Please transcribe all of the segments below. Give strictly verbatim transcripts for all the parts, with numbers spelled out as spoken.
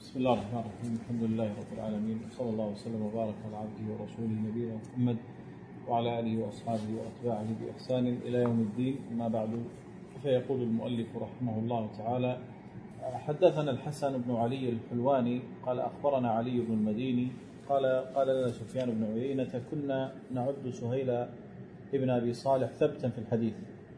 بسم الله الرحمن الرحيم. الحمد لله رب العالمين، وصلى الله وسلم وبارك على عبده ورسوله نبينا محمد وعلى آله وأصحابه وأتباعه بإحسان إلى يوم الدين. أما بعد، فيقول المؤلف رحمه الله تعالى: حدثنا الحسن بن علي الحلواني قال أخبرنا علي بن المديني قال قال لنا سفيان بن عيينة: كنا نعد سهيل ابن أبي صالح ثبتا في الحديث.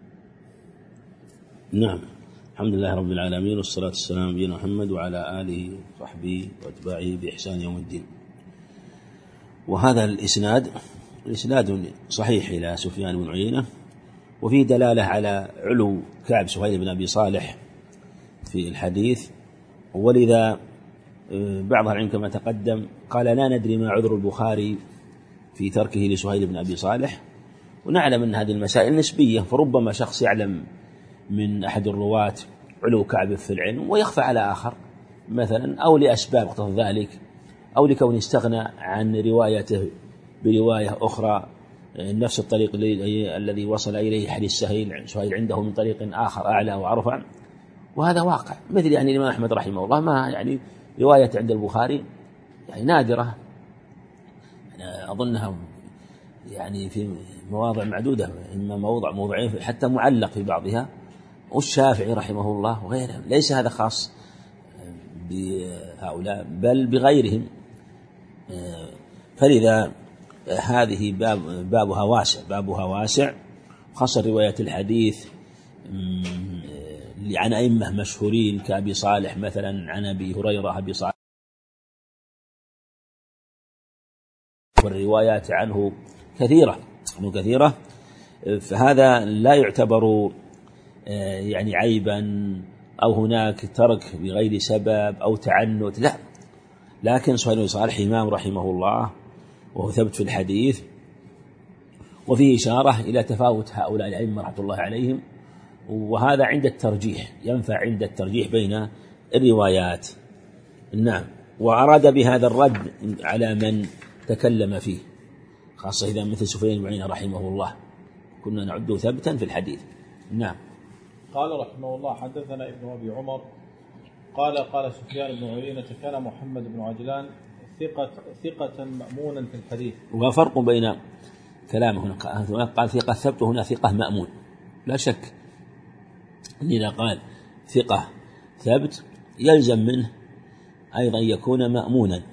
نعم، الحمد لله رب العالمين، والصلاة والسلام على نبينا محمد وعلى آله وصحبه وأتباعه بإحسان يوم الدين. وهذا الإسناد الإسناد صحيح إلى سفيان بن عيينة، وفيه دلالة على علو كعب سهيل بن أبي صالح في الحديث، ولذا بعض العلم كما تقدم قال: لا ندري ما عذر البخاري في تركه لسهيل بن أبي صالح. ونعلم أن هذه المسائل نسبية، فربما شخص يعلم من أحد الرواة علو كعب في العلم ويخفى على آخر مثلا، أو لأسباب اقتضت ذلك، أو لكون استغنى عن روايته برواية أخرى نفس الطريق الذي وصل إليه حديث سهيل سهيل عنده من طريق آخر أعلى وأرفع. وهذا واقع، مثل يعني الإمام أحمد رحمه الله، ما يعني رواية عند البخاري يعني نادرة، يعني أظنها يعني في مواضع معدودة، إما موضع موضعين حتى معلق في بعضها، والشافعي رحمه الله وغيره. ليس هذا خاص بهؤلاء بل بغيرهم، فلذا هذه باب بابها واسع بابها واسع خاصة رواية الحديث عن أئمة مشهورين كأبي صالح مثلا، عن أبي هريرة أبي صالح، والروايات عنه كثيرة كثيرة فهذا لا يعتبر يعني عيبا أو هناك ترك بغير سبب أو تعنت، لا. لكن سهيل بن صالح إمام رحمه الله، وهو ثبت في الحديث، وفيه إشارة إلى تفاوت هؤلاء الأئمة رحمة الله عليهم، وهذا عند الترجيح، ينفع عند الترجيح بين الروايات. نعم، وأراد بهذا الرد على من تكلم فيه، خاصة إذا مثل سفيان بن عيينة رحمه الله كنا نعده ثبتا في الحديث. نعم. قال رحمه الله: حدثنا ابن أبي عمر قال قال سفيان بن عيينة: كان محمد بن عجلان ثقة ثقة مأمونا في الحديث. وفرق بين كلامه هنا، قال ثقة ثبت، هنا ثقة مأمون. لا شك أن إذا قال ثقة ثبت يلزم منه أيضا يكون مأمونا،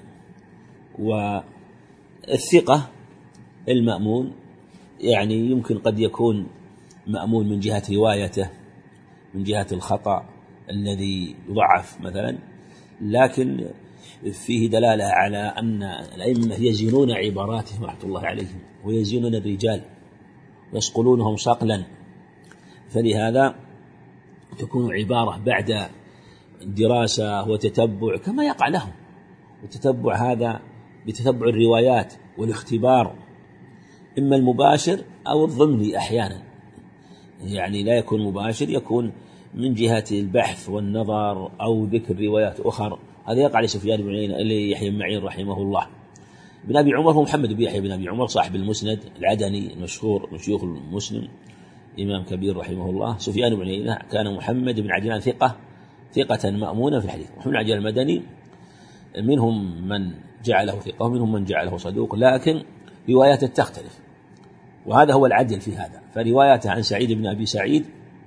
والثقة المأمون يعني يمكن قد يكون مأمون من جهة روايته، من جهة الخطأ الذي يضعف مثلا، لكن فيه دلالة على أن الأئمة يزينون عباراتهم رحمة الله عليهم، ويزينون الرجال ويصقلونهم صقلا، فلهذا تكون عبارة بعد دراسة وتتبع كما يقع لهم، وتتبع هذا بتتبع الروايات والاختبار، إما المباشر أو الضمني أحيانا، يعني لا يكون مباشر، يكون من جهة البحث والنظر أو ذكر روايات أخرى. هذا يقع لسفيان بن عيينة اللي يحيى بن معين رحمه الله. بن أبي عمر هو محمد بن يحيى بن أبي عمر صاحب المسند العدني المشهور من شيوخ المسلم، إمام كبير رحمه الله. سفيان بن عيينة كان محمد بن عجلان ثقة ثقة مأمونة في الحديث. محمد بن عجلان المدني منهم من جعله ثقة ومنهم من جعله صدوق، لكن رواياته تختلف، وهذا هو العدل في هذا. فرواياته عن سعيد بن أبي سعيد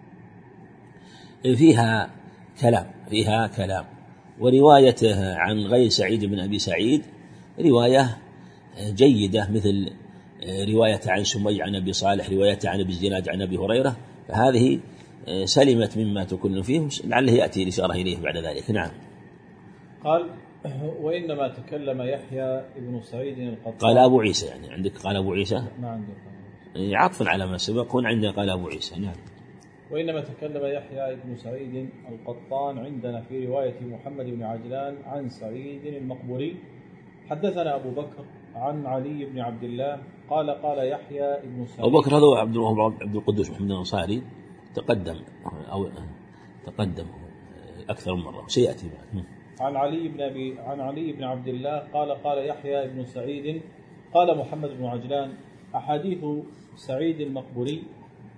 فيها كلام فيها كلام وروايته عن غير سعيد بن أبي سعيد رواية جيدة، مثل رواية عن سمي عن أبي صالح، روايته عن أبي الزناد عن أبي هريرة، فهذه سلمت مما تكون فيه، لعله يأتي الإشارة إليه بعد ذلك. نعم. قال: وإنما تكلم يحيى بن سعيد القطان. قال أبو عيسى، يعني عندك قال أبو عيسى، ما عندك عطفا على ما سبق، هنا عندنا قال أبو عيسى. نعم. وإنما تكلم يحيى بن سعيد القطان عندنا في رواية محمد بن عجلان عن سعيد المقبوري. حدثنا أبو بكر عن علي بن عبد الله قال قال يحيى بن سعيد. أبو بكر هذا عبد عبد القدوس محمد الأنصاري، تقدم أو تقدم أكثر من مرة، سيأتي بعد. عن علي بن أبي عن علي بن عبد الله قال قال يحيى بن سعيد قال محمد بن عجلان: أحاديث سعيد المقبوري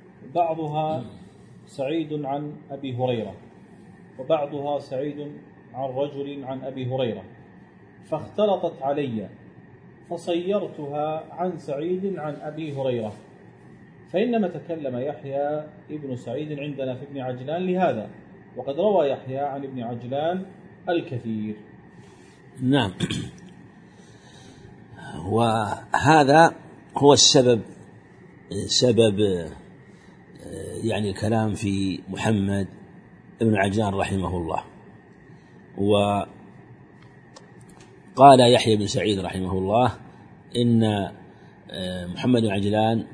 بعضها سعيد عن أبي هريرة، وبعضها سعيد عن رجل عن أبي هريرة فاختلطت علي فصيرتها عن سعيد عن أبي هريرة، فإنما تكلم يحيى ابن سعيد عندنا في ابن عجلان لهذا، وقد روى يحيى عن ابن عجلان الكثير. نعم. وهذا هو السبب سبب يعني الكلام في محمد ابن عجلان رحمه الله. وقال يحيى بن سعيد رحمه الله إن محمد بن عجلان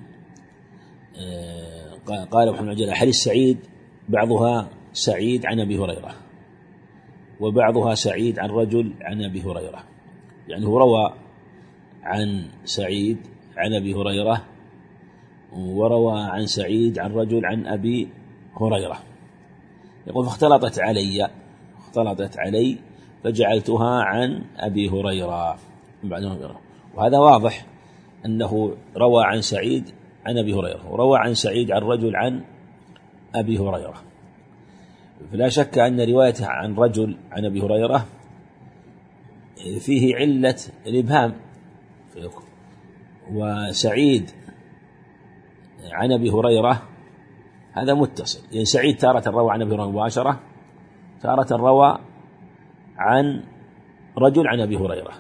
قال محمد بن عجلان حديث سعيد بعضها سعيد عن أبي هريرة وبعضها سعيد عن رجل عن أبي هريرة، يعني هو روى عن سعيد عن أبي هريرة وروى عن سعيد عن رجل عن أبي هريرة. يقول فاختلطت علي اختلطت علي فجعلتها عن أبي هريرة. وهذا واضح أنه روى عن سعيد عن أبي هريرة وروى عن سعيد عن رجل عن أبي هريرة، فلا شك أن روايته عن رجل عن أبي هريرة فيه علة الإبهام، وسعيد عن أبي هريرة هذا متصل، يعني سعيد تارة روى عن أبي هريرة مباشرة، تارة روى عن رجل عن أبي هريرة.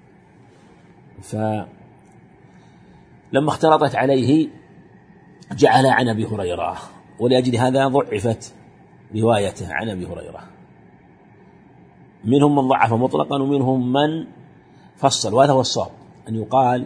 فلما اختلطت عليه جعل عن أبي هريرة، ولأجل هذا ضعفت روايته عن أبي هريرة. منهم من ضعف مطلقا ومنهم من فصل، وهذا هو الصواب أن يقال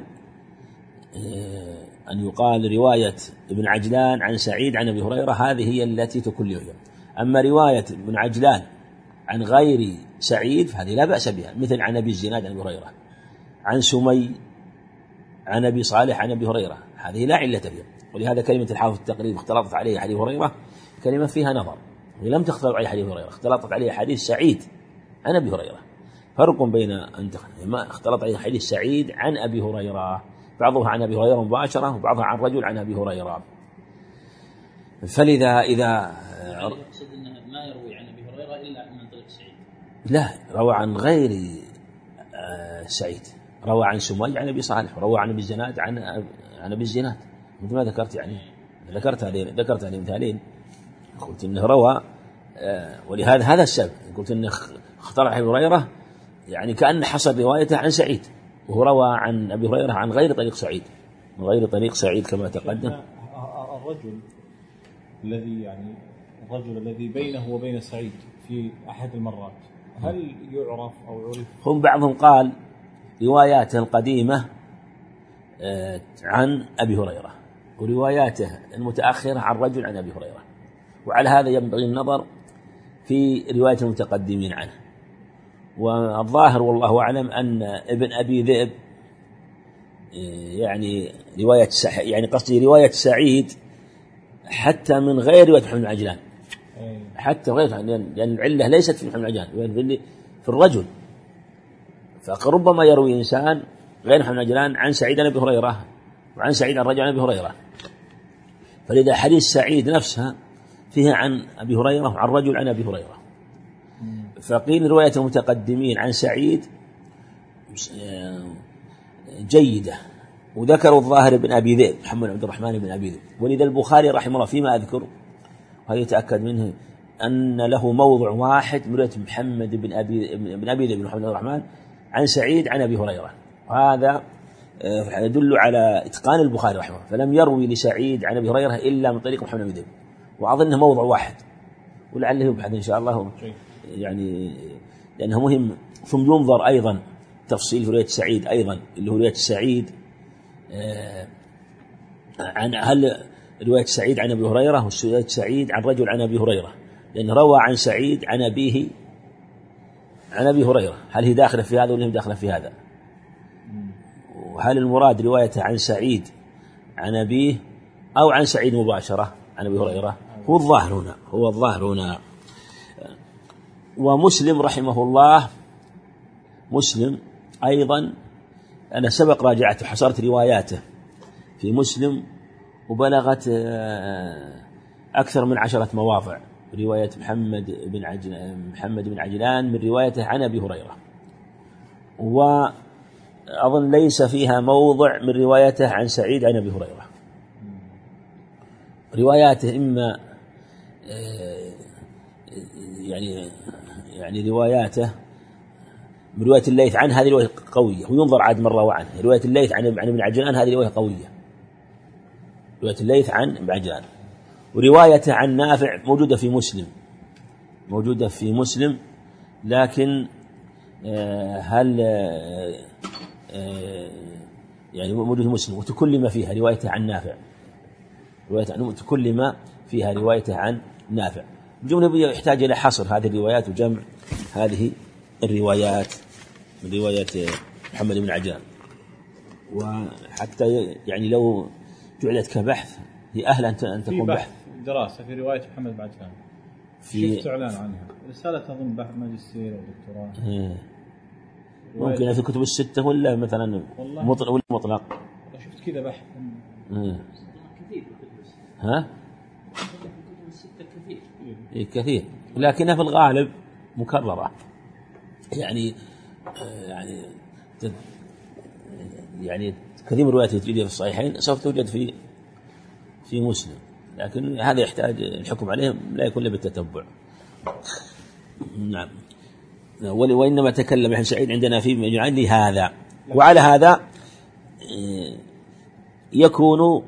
أن يقال رواية ابن عجلان عن سعيد عن أبي هريرة هذه هي التي تكون له. أما رواية ابن عجلان عن غير سعيد فهذه لا بأس بها، مثل عن أبي الزناد عن أبي هريرة، عن سمي عن أبي صالح عن أبي هريرة، هذه لا علة فيها. ولهذا كلمة الحافظ التقريب اختلطت عليه حديث هريرة كلمة فيها نظر، ولم تختلط عليه حديث هريرة، اختلطت عليه حديث سعيد عن أبي هريرة. فرق بين أن ما اختلط عليه حديث سعيد عن أبي هريرة، بعضها عن أبي هريرة مباشرة وبعضها عن رجل عن أبي هريرة. فلذا إذا يقصد أنه ما يروي عن أبي هريرة إلا من طريق سعيد، لا، روى عن غير سعيد، روى عن سمي عن أبي صالح، وروى عن أبي الزناد عن عن أبي الزناد، مثل ما ذكرت، يعني ذكرت هذين ذكرت هذين مثالين، قلت إنه روى، ولهذا هذا السبب قلت إنه اختلط على أبي هريرة، يعني كأن حصل روايته عن سعيد، وهو روى عن أبي هريرة عن غير طريق سعيد، من غير طريق سعيد كما تقدم. الرجل الذي يعني الرجل الذي بينه وبين سعيد في أحد المرات هل يعرف أو يعرف؟ هم بعضهم قال رواياته القديمة عن أبي هريرة، ورواياته المتأخرة عن رجل عن أبي هريرة، وعلى هذا ينبغي النظر في رواية المتقدمين عنه. والظاهر والله أعلم أن ابن أبي ذئب يعني رواية يعني قصدي رواية سعيد حتى من غير رواية محمد بن عجلان، حتى غير، لأن العلة ليست في محمد بن عجلان، في الرجل. فربما يروي إنسان غير محمد بن عجلان عن سعيد عن أبي هريرة وعن سعيد عن رجل عن أبي هريرة، فلذا حديث سعيد نفسها فيها عن أبي هريرة وعن رجل عن أبي هريرة. فقيل رواية المتقدمين عن سعيد جيدة، وذكروا الظاهر بن أبي ذئب محمد عبد الرحمن بن أبي ذئب. ولذا البخاري رحمه الله فيما أذكر، وهذا يتأكد منه، أن له موضع واحد من رواية محمد بن أبي بن أبي ذئب بن محمد عبد الرحمن عن سعيد عن أبي هريرة، وهذا يدل على إتقان البخاري رحمه الله، فلم يروي لسعيد عن أبي هريرة إلا من طريق محمد بن أبي ذئب، وأظنه موضع واحد، ولعله يبحث إن شاء الله، يعني لأنه مهم. ثم ينظر أيضا تفصيل في رواية سعيد أيضا، اللي هو رواية سعيد عن هل رواية سعيد عن أبي هريرة ورواية سعيد عن رجل عن أبي هريرة، لأن روى عن سعيد عن أبيه عن أبي هريرة، هل هي داخلة في هذا ولا هي داخلة في هذا؟ وهل المراد روايته عن سعيد عن أبيه أو عن سعيد مباشرة عن أبي هريرة؟ هو الظاهر هنا، هو الظاهر هنا. ومسلم رحمه الله، مسلم أيضا أنا سبق راجعت وحصرت رواياته في مسلم، وبلغت أكثر من عشرة مواضع رواية محمد بن عجلان محمد بن عجلان من روايته عن أبي هريرة، وأظن ليس فيها موضع من روايته عن سعيد عن أبي هريرة. رواياته إما يعني يعني رواياته من رواية الليث عن هذه رواية قوية، وينظر عاد من روى عنه. رواية الليث عن عن ابن عجلان هذه رواية قوية، رواية الليث عن ابن عجلان. وروايته عن نافع موجودة في مسلم، موجودة في مسلم، لكن هل يعني موجودة في مسلم وتكلم فيها روايته عن نافع، رواية عن تكلم فيها روايته عن نافع. الجملة يحتاج إلى حصر هذه الروايات وجمع هذه الروايات من رواية محمد بن عجلان، وحتى يعني لو جعلت كبحث هي أهل أن تكون بحث دراسة في رواية محمد بن عجلان، في شفت إعلان عنها رسالة أظن بحث ماجستير أو دكتوراه، ممكن في كتب الستة ولا مثلا مطلق ولا مطلق. شفت كذا بحث كثير ها كثير كثير، لكنها في الغالب مكررة، يعني يعني يعني كثير من الروايات توجد في الصحيحين سوف توجد في في مسلم، لكن هذا يحتاج الحكم عليه لا يكون إلا بالتتبع. نعم. وإنما تكلم عن سعيد عندنا في مجمع لهذا، وعلى هذا يكون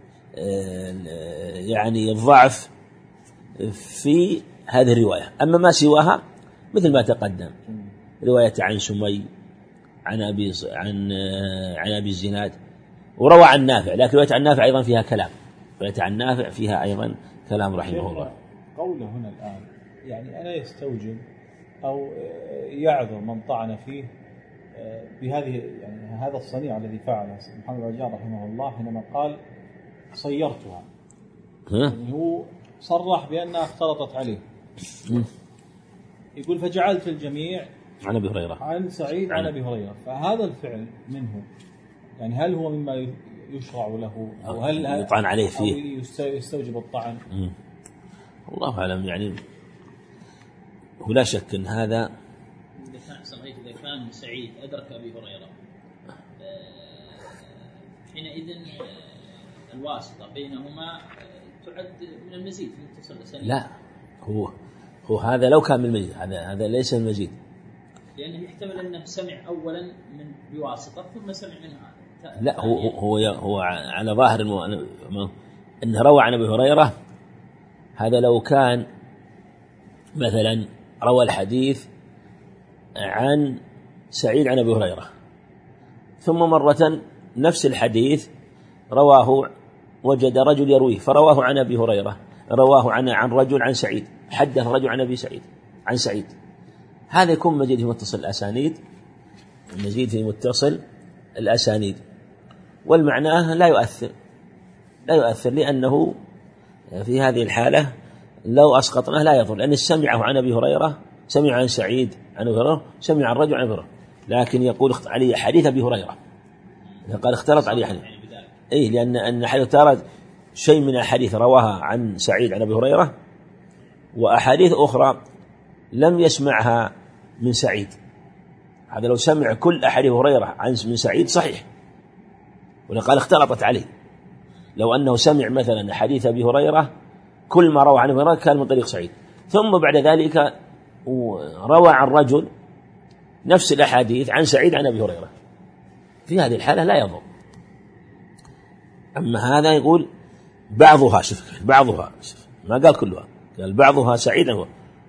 يعني الضعف في هذه الرواية. أما ما سواها مثل ما تقدم، رواية عن سمي عن أبي عن عن أبي الزناد، وروى عن نافع، لكن رواية عن نافع أيضا فيها كلام، رواية عن نافع فيها أيضا كلام رحمه الله. قوله هنا الآن يعني أنا يستوجب أو يعذر من طعن فيه بهذه يعني هذا الصنيع الذي فعله محمد بن عجلان رحمه الله حينما قال صيرتها، يعني هو صرح بأنها اختلطت عليه. يقول فجعلت الجميع عن أبي هريرة عن سعيد عن أبي هريرة، فهذا الفعل منه يعني هل هو مما يشرع له أو هل يطعن عليه فيه أو يستوجب الطعن؟ الله أعلم. يعني ولا شك أن هذا إذا كان صحيح إذا كان سعيد أدرك أبي هريرة حينئذ الواسطة بينهما تعد من المزيد في متصل السنة. لا هو هو هذا لو كان من المزيد، هذا هذا ليس المزيد، لأنه يحتمل أنه سمع أولا من بواسطة ثم سمع منها. لا هو هو هو على ظاهر أنه روى عن أبي هريرة. هذا لو كان مثلا روى الحديث عن سعيد عن أبي هريرة ثم مرة نفس الحديث رواه وجد رجل يرويه فرواه عن أبي هريرة، رواه عن عن رجل عن سعيد، حدث رجل عن أبي سعيد عن سعيد، هذا يكون مزيد في متصل الأسانيد، مزيد في متصل الأسانيد، والمعنى لا يؤثر لا يؤثر لأنه في هذه الحالة لو أسقطناه لا يضر، لأن سمعه عن أبي هريرة، سمع عن سعيد عن أبي هريرة، سمع عن رجل عن أبي هريرة، لكن يقول علي حديث أبي هريرة، قال اختلط علي حديث إيه، لأن أن حديث تارد شيء من الحديث رواها عن سعيد عن أبي هريرة، وأحاديث أخرى لم يسمعها من سعيد. هذا لو سمع كل أحاديث هريرة عن من سعيد صحيح، ولقال اختلطت عليه. لو أنه سمع مثلا حديث أبي هريرة كل ما روى عن أبي هريرة كان من طريق سعيد، ثم بعد ذلك روى عن رجل نفس الأحاديث عن سعيد عن أبي هريرة، في هذه الحالة لا يضر. أما هذا يقول بعضها، شوف بعضها، شوف ما قال كلها، قال بعضها سعيد عنه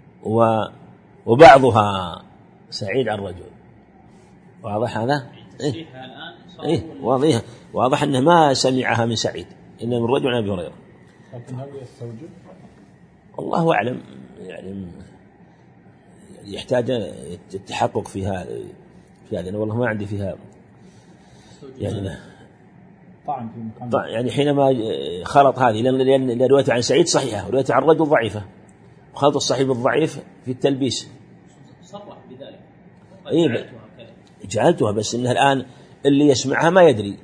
وبعضها سعيد عن رجل. واضح هذا؟ إيه؟ إيه واضح واضح أنه ما سمعها من سعيد إنما من رجل عن أبي هريرة. لكن هل يستوجب؟ الله أعلم، يعني يحتاج التحقق في هذا في هذا. أنا والله ما عندي فيها يعني طعن في مكان، يعني حينما خلط هذه، لأن روايته عن سعيد صحيحة وروايته عن رجل ضعيفة، وخلط الصحيح بالضعيف في التلبيس. صرح بذلك. إيه جعلتها، بس إنها الآن اللي يسمعها ما يدري،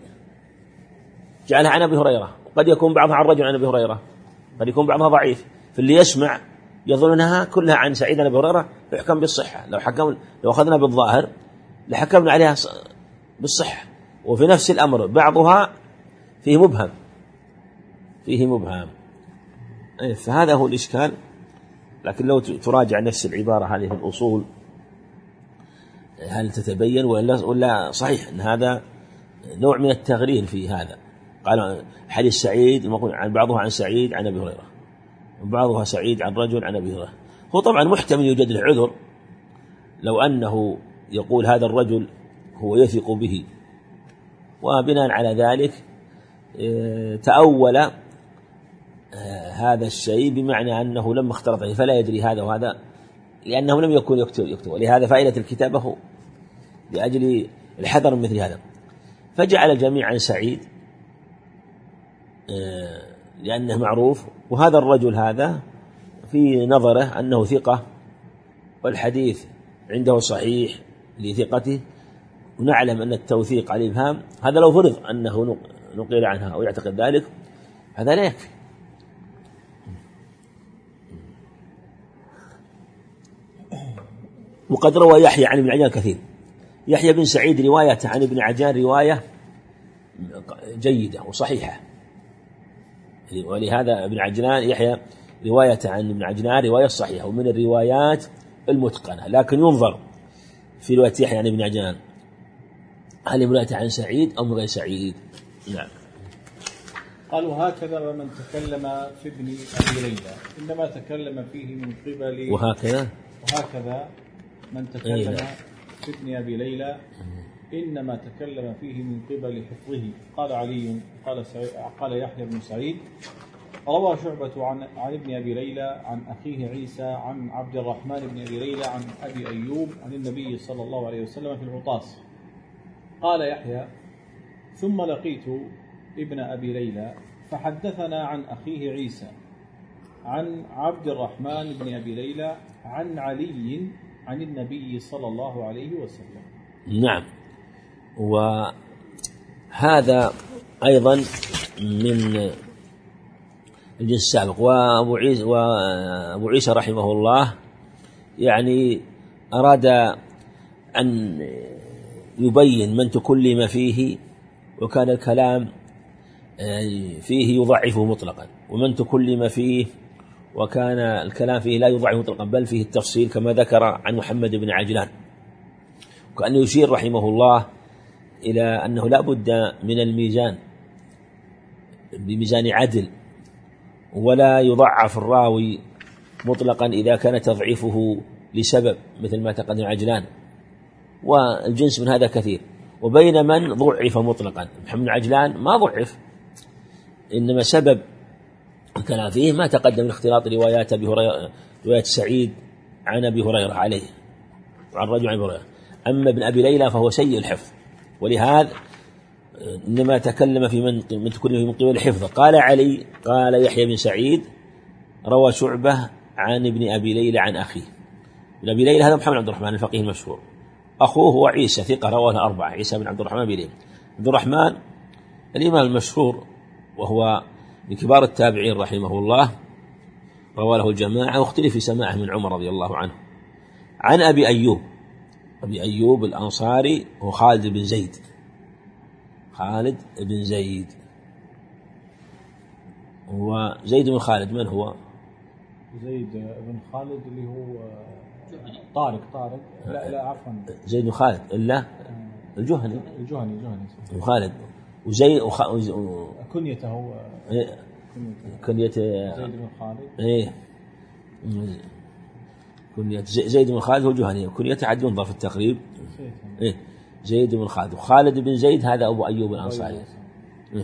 جعلها عن أبي هريرة، قد يكون بعضها عن رجل عن أبي هريرة، قد يكون بعضها ضعيف، فاللي يسمع يظنونها كلها عن سعيد بن أبي هريرة يحكم بالصحة. لو حكم لو أخذنا بالظاهر لحكمنا عليها بالصحة. وفي نفس الأمر بعضها فيه مبهم فيه مبهم فهذا هو الإشكال. لكن لو تراجع نفس العبارة هذه في الأصول هل تتبين ولا ولا صحيح أن هذا نوع من التغرير في هذا. قال حديث سعيد عن بعضها عن سعيد عن أبي هريرة وبعضها سعيد عن رجل عن أبي هريرة. هو طبعا محتمل يوجد له عذر لو أنه يقول هذا الرجل هو يثق به، وبناء على ذلك تأول هذا الشيء بمعنى أنه لما اختلط فلا يدري هذا وهذا لأنه لم يكن يكتب يكتب ولهذا فائدة الكتابة لأجل الحذر من مثل هذا. فجعل الجميع عن سعيد لأنه معروف، وهذا الرجل هذا في نظره أنه ثقة والحديث عنده صحيح لثقته، ونعلم أن التوثيق على الإبهام هذا لو فرض أنه نقل عنها أو يعتقد ذلك هذا لا يكفي. وقد روى يحيى عن ابن عجلان كثير. يحيى بن سعيد رواية عن ابن عجلان رواية جيدة وصحيحة، ولهذا ابن عجلان يحيى رواية عن ابن عجلان رواية صحيحة ومن الروايات المتقنة. لكن ينظر في رواية يحيى عن ابن عجلان هل رواية عن سعيد أو من غير سعيد. نعم. قالوا هكذا ومن تكلم في ابن أبي ليلى إنما تكلم فيه من قبل وهكذا وهكذا من تكلم في ابن أبي ليلى إنما تكلم فيه من قبل حفظه. قال علي قال, قال يحيى بن سعيد روى شعبة عن, عن ابن أبي ليلى عن أخيه عيسى عن عبد الرحمن بن أبي ليلى عن أبي أيوب عن النبي صلى الله عليه وسلم في العطاس. قال يحيى ثم لقيت ابن أبي ليلى فحدثنا عن أخيه عيسى عن عبد الرحمن بن أبي ليلى عن علي عن النبي صلى الله عليه وسلم. نعم. وهذا أيضا من الجنس السابق. وأبو عيسى, وأبو عيسى رحمه الله يعني أراد أن يبين من تكلم فيه وكان الكلام فيه يضعفه مطلقا، ومن تكلم فيه وكان الكلام فيه لا يضعفه مطلقا بل فيه التفصيل كما ذكر عن محمد بن عجلان. وكأنه يشير رحمه الله إلى أنه لا بد من الميزان بميزان عدل، ولا يضعف الراوي مطلقا إذا كان تضعيفه لسبب مثل ما تقدم عجلان، والجنس من هذا كثير. وبين من ضعف مطلقا محمد بن عجلان ما ضعف، إنما سبب الكلام فيه ما تقدم من اختلاط روايات أبي هريرة رواية سعيد عن أبي هريرة عليه وعن رجل عن أبي هريرة. أما ابن أبي ليلى فهو سيء الحفظ، ولهذا إنما تكلم في من من تكلم من قبل حفظه. قال علي قال يحيى بن سعيد روى شعبة عن ابن أبي ليلى عن أخيه. ابن أبي ليلى هذا محمد عبد الرحمن الفقيه المشهور، أخوه هو عيسى ثقة رواه أربعة، عيسى بن عبد الرحمن بن عبد الرحمن الإمام المشهور وهو من كبار التابعين رحمه الله، روى له الجماعة واختلف في سماعه من عمر رضي الله عنه. عن أبي أيوب أبي أيوب الأنصاري هو خالد بن زيد خالد بن زيد وزيد بن خالد من هو؟ زيد بن خالد اللي هو طارق طارق لا لا عفوا زيد بن خالد إلا الجهني الجهني الجهني خالد وزيد وخ... كنيته هو كنيته زيد بن خالد إيه كنية زيد بن خالد هو جهني، كنيته عاد ينظر في التقريب إيه زيد بن خالد. وخالد بن زيد هذا أبو أيوب الأنصاري. إيه.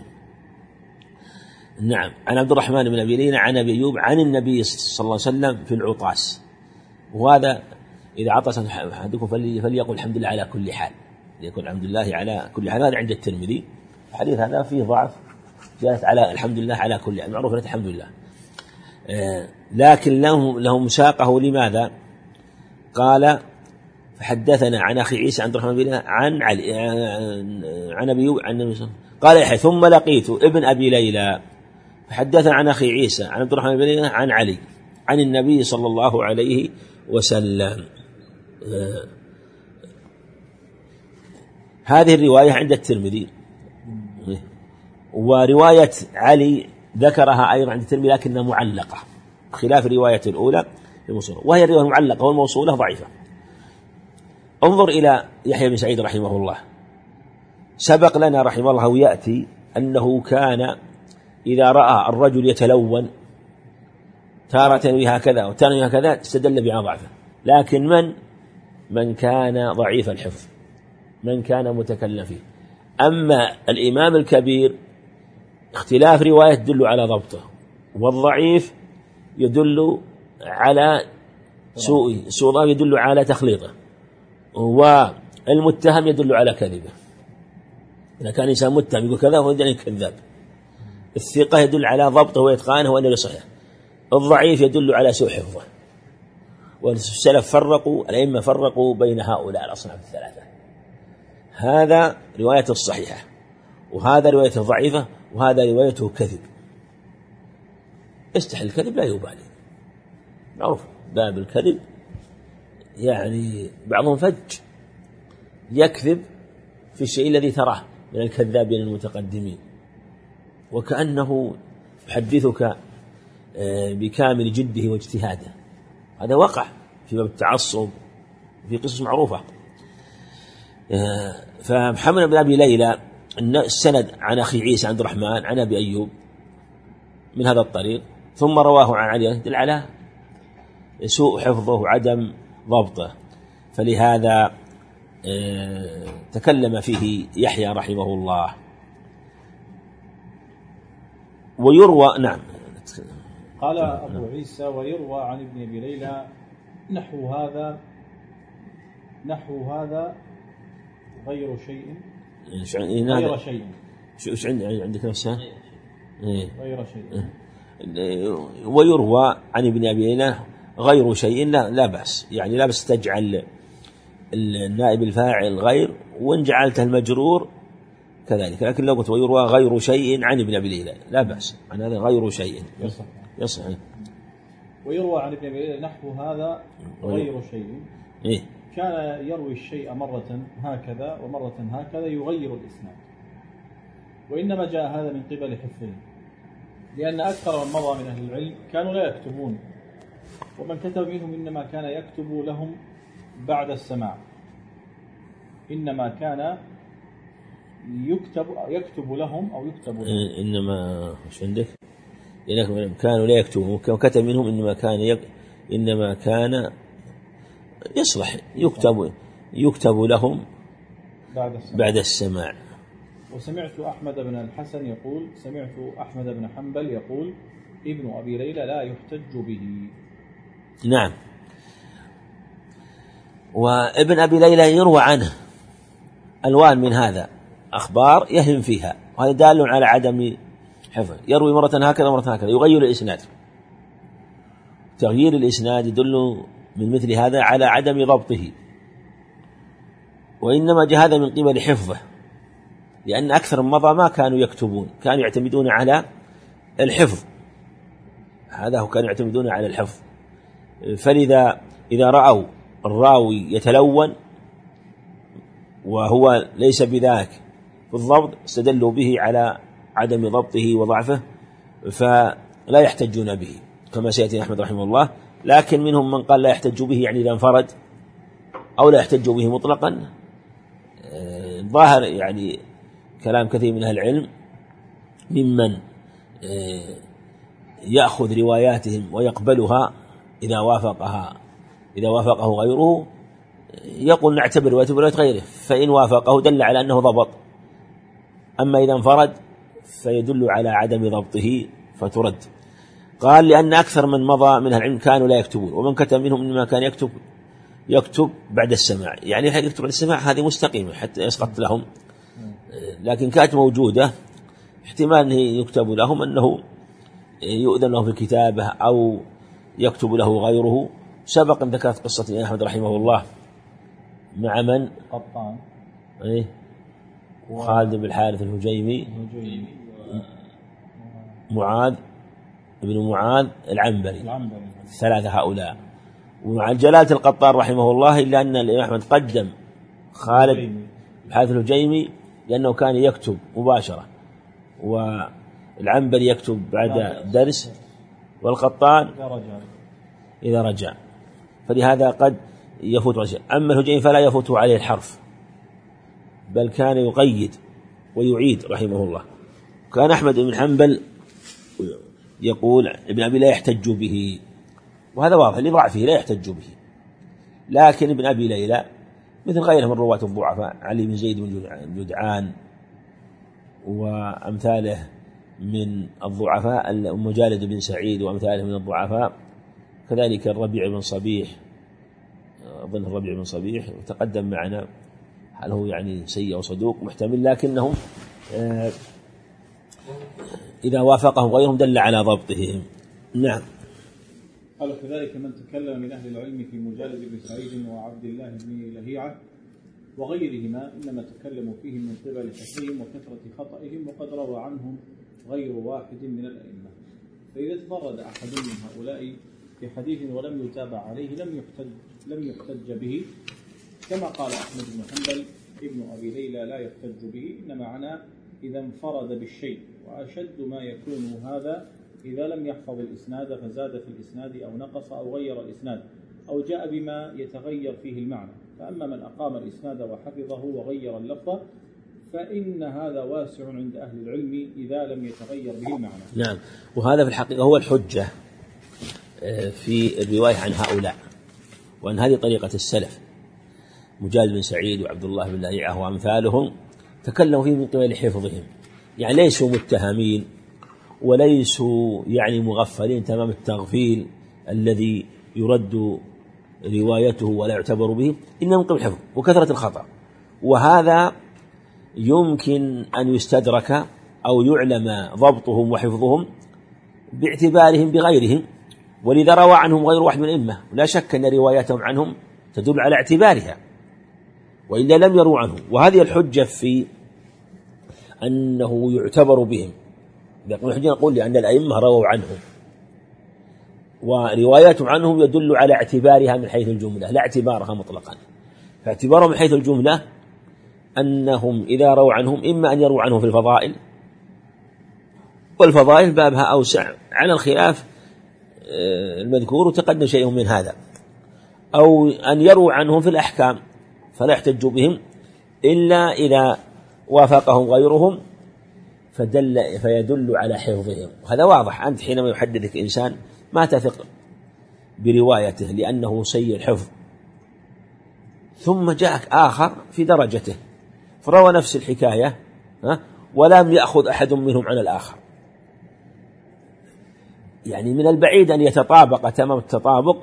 نعم. عن عبد الرحمن بن أبي ليلى عن أبي أيوب عن النبي صلى الله عليه وسلم في العطاس. وهذا إذا عطس أحدكم فليقل الحمد لله على كل حال، يقول الحمد لله على كل حال. هذا عند الترمذي. الحديث هذا فيه ضعف، جاءت على الحمد لله على كل حال، معروف الحمد لله. آه لكن لهم لهم ساقه. لماذا؟ قال فحدثنا عن أخي عيسى عن عبد الرحمن بن عن علي عن أبي أيوب عن النبي قال يحيى ثم لقيت ابن أبي ليلى فحدثنا عن أخي عيسى عن عبد الرحمن بن عن علي عن النبي صلى الله عليه وسلم. هذه الرواية عند الترمذي، ورواية علي ذكرها أيضا عند الترمذي لكنها معلقة خلاف الرواية الأولى الموصولة، وهي الرواية المعلقة والموصولة ضعيفة. انظر إلى يحيى بن سعيد رحمه الله، سبق لنا رحمه الله ويأتي أنه كان إذا رأى الرجل يتلون تارة هكذا وتارة هكذا استدل بها ضعفه، لكن من من كان ضعيف الحفظ، من كان متكلم فيه. أما الإمام الكبير اختلاف رواية يدل على ضبطه، والضعيف يدل على سوء سوء يدل على تخليطه، والمتهم يدل على كذبه. إذا كان إنسان متهم يقول كذا هو يدل كذاب. الثقة يدل على ضبطه وإتقانه وأنه صحيح. الضعيف يدل على سوء حفظه. والسلف فرقوا، الأئمة فرقوا بين هؤلاء الأصناف الثلاثة. هذا روايته الصحيحة، وهذا روايته الضعيفة، وهذا روايته كذب. استحل الكذب لا يبالي، معروف باب الكذب، يعني بعضهم فج يكذب في الشيء الذي تراه من الكذابين المتقدمين، وكأنه يحدثك بكامل جده واجتهاده. هذا وقع في باب التعصب في قصص معروفة. فمحمد بن أبي ليلى السند عن أخي عيسى عبد الرحمن عن أبي أيوب من هذا الطريق، ثم رواه عن علي، يدل على سوء حفظه وعدم ضبطه، فلهذا تكلم فيه يحيى رحمه الله. ويروى نعم قال أبو عيسى ويروى عن ابن أبي ليلى نحو هذا نحو هذا غير شيء غير شيء شو عندك نفسها غير شيء. ويروى عن ابن أبي ليلى غير شيء لا, لا بأس، يعني لا بس تجعل النائب الفاعل غير، وإن جعلته المجرور كذلك، لكن لو قلت ويروى غير شيء عن ابن أبي ليلى لا بأس، عن هذا غير شيء يصح. يصح. ويروى عن ابن أبي ليلى نحو هذا غير شيء إيه؟ كان يروي الشيء مرة هكذا ومرة هكذا يغير الإسناد، وإنما جاء هذا من قبل حفظه، لأن أكثر من مضى من أهل العلم كانوا لا يكتبون، ومن كتب منهم إنما كان يكتب لهم بعد السماع، إنما كان يكتب يكتب لهم أو يكتب لهم. إنما مش عندك كانوا لا يكتبون، وكتب منهم إنما كان يك... إنما كان يصلح يكتب يكتب لهم بعد السماع. بعد السماع. وسمعت أحمد بن الحسن يقول سمعت أحمد بن حنبل يقول ابن أبي ليلى لا يحتج به. نعم. وابن أبي ليلى يروى عنه ألوان من هذا أخبار يهم فيها، وهذا دال على عدم حفظ. يروي مرة هكذا مرة هكذا، يغير الإسناد. تغيير الإسناد يدل من مثل هذا على عدم ضبطه، وإنما جاء هذا من قبل حفظه، لأن أكثر من مضى ما كانوا يكتبون، كانوا يعتمدون على الحفظ. هذا هو كانوا يعتمدون على الحفظ. فلذا إذا رأوا الراوي يتلون وهو ليس بذاك بالضبط استدلوا به على عدم ضبطه وضعفه، فلا يحتجون به كما سيأتي أحمد رحمه الله. لكن منهم من قال لا يحتج به يعني إذا انفرد، أو لا يحتج به مطلقا. ظاهر يعني كلام كثير من أهل العلم ممن يأخذ رواياتهم ويقبلها إذا وافقها إذا وافقه غيره، يقول نعتبر روايته برواية غيره، فإن وافقه دل على أنه ضبط. أما إذا انفرد فيدل على عدم ضبطه فترد. قال لأن أكثر من مضى من العلم كانوا لا يكتبون، ومن كتب منهم إنما كان يكتب يكتب بعد السماع، يعني يكتب بعد السماع هذه مستقيمة حتى يسقط لهم، لكن كانت موجودة احتمال أنه يكتب لهم أنه يؤذن له في الكتابة أو يكتب له غيره. سبق أن ذكرت قصة أحمد رحمه الله مع من؟ قطان إيه؟ خالد بن الحارث الهجيمي، معاذ بن معاذ العنبري، العنبري ثلاثة هؤلاء. ومع جلالة القطان رحمه الله إلا أن الإمام أحمد قدم خالد بحيث الهجيمي لأنه كان يكتب مباشرة، والعنبري يكتب بعد درس، والقطان إذا رجع، فلهذا قد يفوت رجع. أما الهجيمي فلا يفوت عليه الحرف، بل كان يقيد ويعيد رحمه الله. كان أحمد بن حنبل يقول ابن أبي لا يحتج به، وهذا واضح لضعفه لا يحتج به، لكن ابن أبي ليلى مثل غيره من رواة الضعفاء، علي بن زيد بن جدعان وأمثاله من الضعفاء، مجالد بن سعيد وأمثاله من الضعفاء، كذلك الربيع بن صبيح، أظن الربيع بن صبيح وتقدم معنا، هل هو يعني سيء أو صدوق محتمل، لكنهم إذا وافقهم غيرهم دل على ضبطهم. نعم. قال كذلك من تكلم من أهل العلم في مجالد بن سعيد وعبد الله بن لهيعة وغيرهما إنما تكلموا فيهم من قبل حفظهم وكثرة خطئهم، وقد روى عنهم غير واحد من الأئمة، فإذا تفرد أحد من هؤلاء في حديث ولم يتابع عليه لم يحتج لم يحتج به، كما قال أحمد بن حنبل ابن أبي ليلى لا يحتج به، إنما معناه إذا انفرد بالشيء، وأشد ما يكون هذا إذا لم يحفظ الإسناد فزاد في الإسناد أو نقص أو غير الإسناد أو جاء بما يتغير فيه المعنى. فأما من أقام الإسناد وحفظه وغير اللفظ فإن هذا واسع عند أهل العلم إذا لم يتغير به المعنى. نعم. وهذا في الحقيقة هو الحجة في الرواية عن هؤلاء، وأن هذه طريقة السلف، مجالد بن سعيد وعبد الله بن لهيعة وأمثالهم تكلموا فيه من قبل حفظهم، يعني ليسوا متهمين وليسوا يعني مغفلين تمام التغفيل الذي يرد روايته ولا يعتبر به، إنما من قبل حفظ وكثرة الخطأ. وهذا يمكن أن يستدرك أو يعلم ضبطهم وحفظهم باعتبارهم بغيرهم، ولذا روى عنهم غير واحد من الأئمة، لا شك أن رواياتهم عنهم تدل على اعتبارها، وإلا لم يروا عنهم. وهذه الحجة في أنه يعتبر بهم، لكن الحجة نقول لأن الأئمة رووا عنهم، ورواياتهم عنهم يدل على اعتبارها من حيث الجملة لا اعتبارها مطلقا. فاعتبارهم من حيث الجملة أنهم إذا رووا عنهم إما أن يروا عنهم في الفضائل، والفضائل بابها أوسع على الخلاف المذكور وتقدم شيء من هذا، أو أن يروا عنهم في الأحكام فلا يحتج بهم إلا إذا وافقهم غيرهم فدل فيدل على حفظهم. وهذا واضح، أنت حينما يحدثك إنسان ما تثق بروايته لأنه سيء الحفظ، ثم جاءك آخر في درجته فروى نفس الحكاية ولم يأخذ أحد منهم عن الآخر، يعني من البعيد أن يتطابق تمام التطابق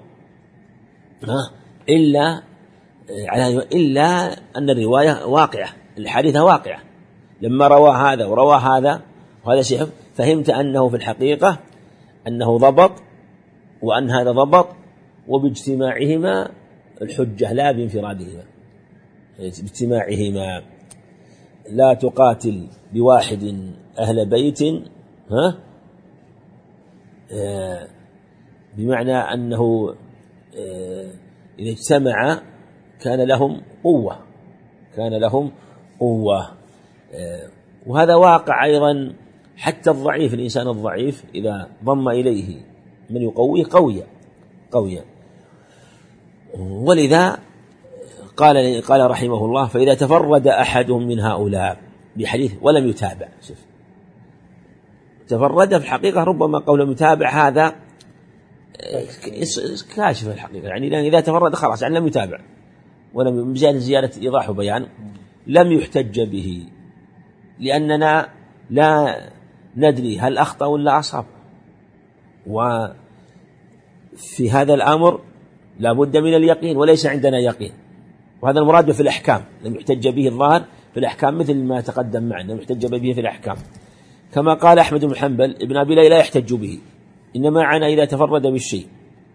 إلا إلا أن الرواية واقعة، الحادثة واقعة. لما روى هذا وروى هذا وهذا سحب فهمت أنه في الحقيقة أنه ضبط وأن هذا ضبط، وباجتماعهما الحجة لا بانفرادهما، باجتماعهما. لا تقاتل بواحد أهل بيت ها آه بمعنى أنه آه إذا اجتمع كان لهم قوة كان لهم قوة آه وهذا واقع أيضا. حتى الضعيف، الإنسان الضعيف إذا ضم إليه من يقويه قوية قوية. ولذا قال قال رحمه الله: فإذا تفرد أحدهم من هؤلاء بحديث ولم يتابع، شوف تفرد في الحقيقة ربما قول متابع هذا كاشف الحقيقة، يعني إذا تفرد خلاص يعني لم يتابع ولم زيادة زيادة إيضاح وبيان لم يحتج به، لأننا لا ندري هل أخطأ ولا أصاب، وفي هذا الأمر لا بد من اليقين وليس عندنا يقين. وهذا المراد في الأحكام، لم يحتج به الظاهر في الأحكام مثل ما تقدم معنا، لم يحتج به في الأحكام كما قال أحمد بن حنبل ابن أبي ليلى لا يحتج به، إنما عنا إذا تفرد بالشيء.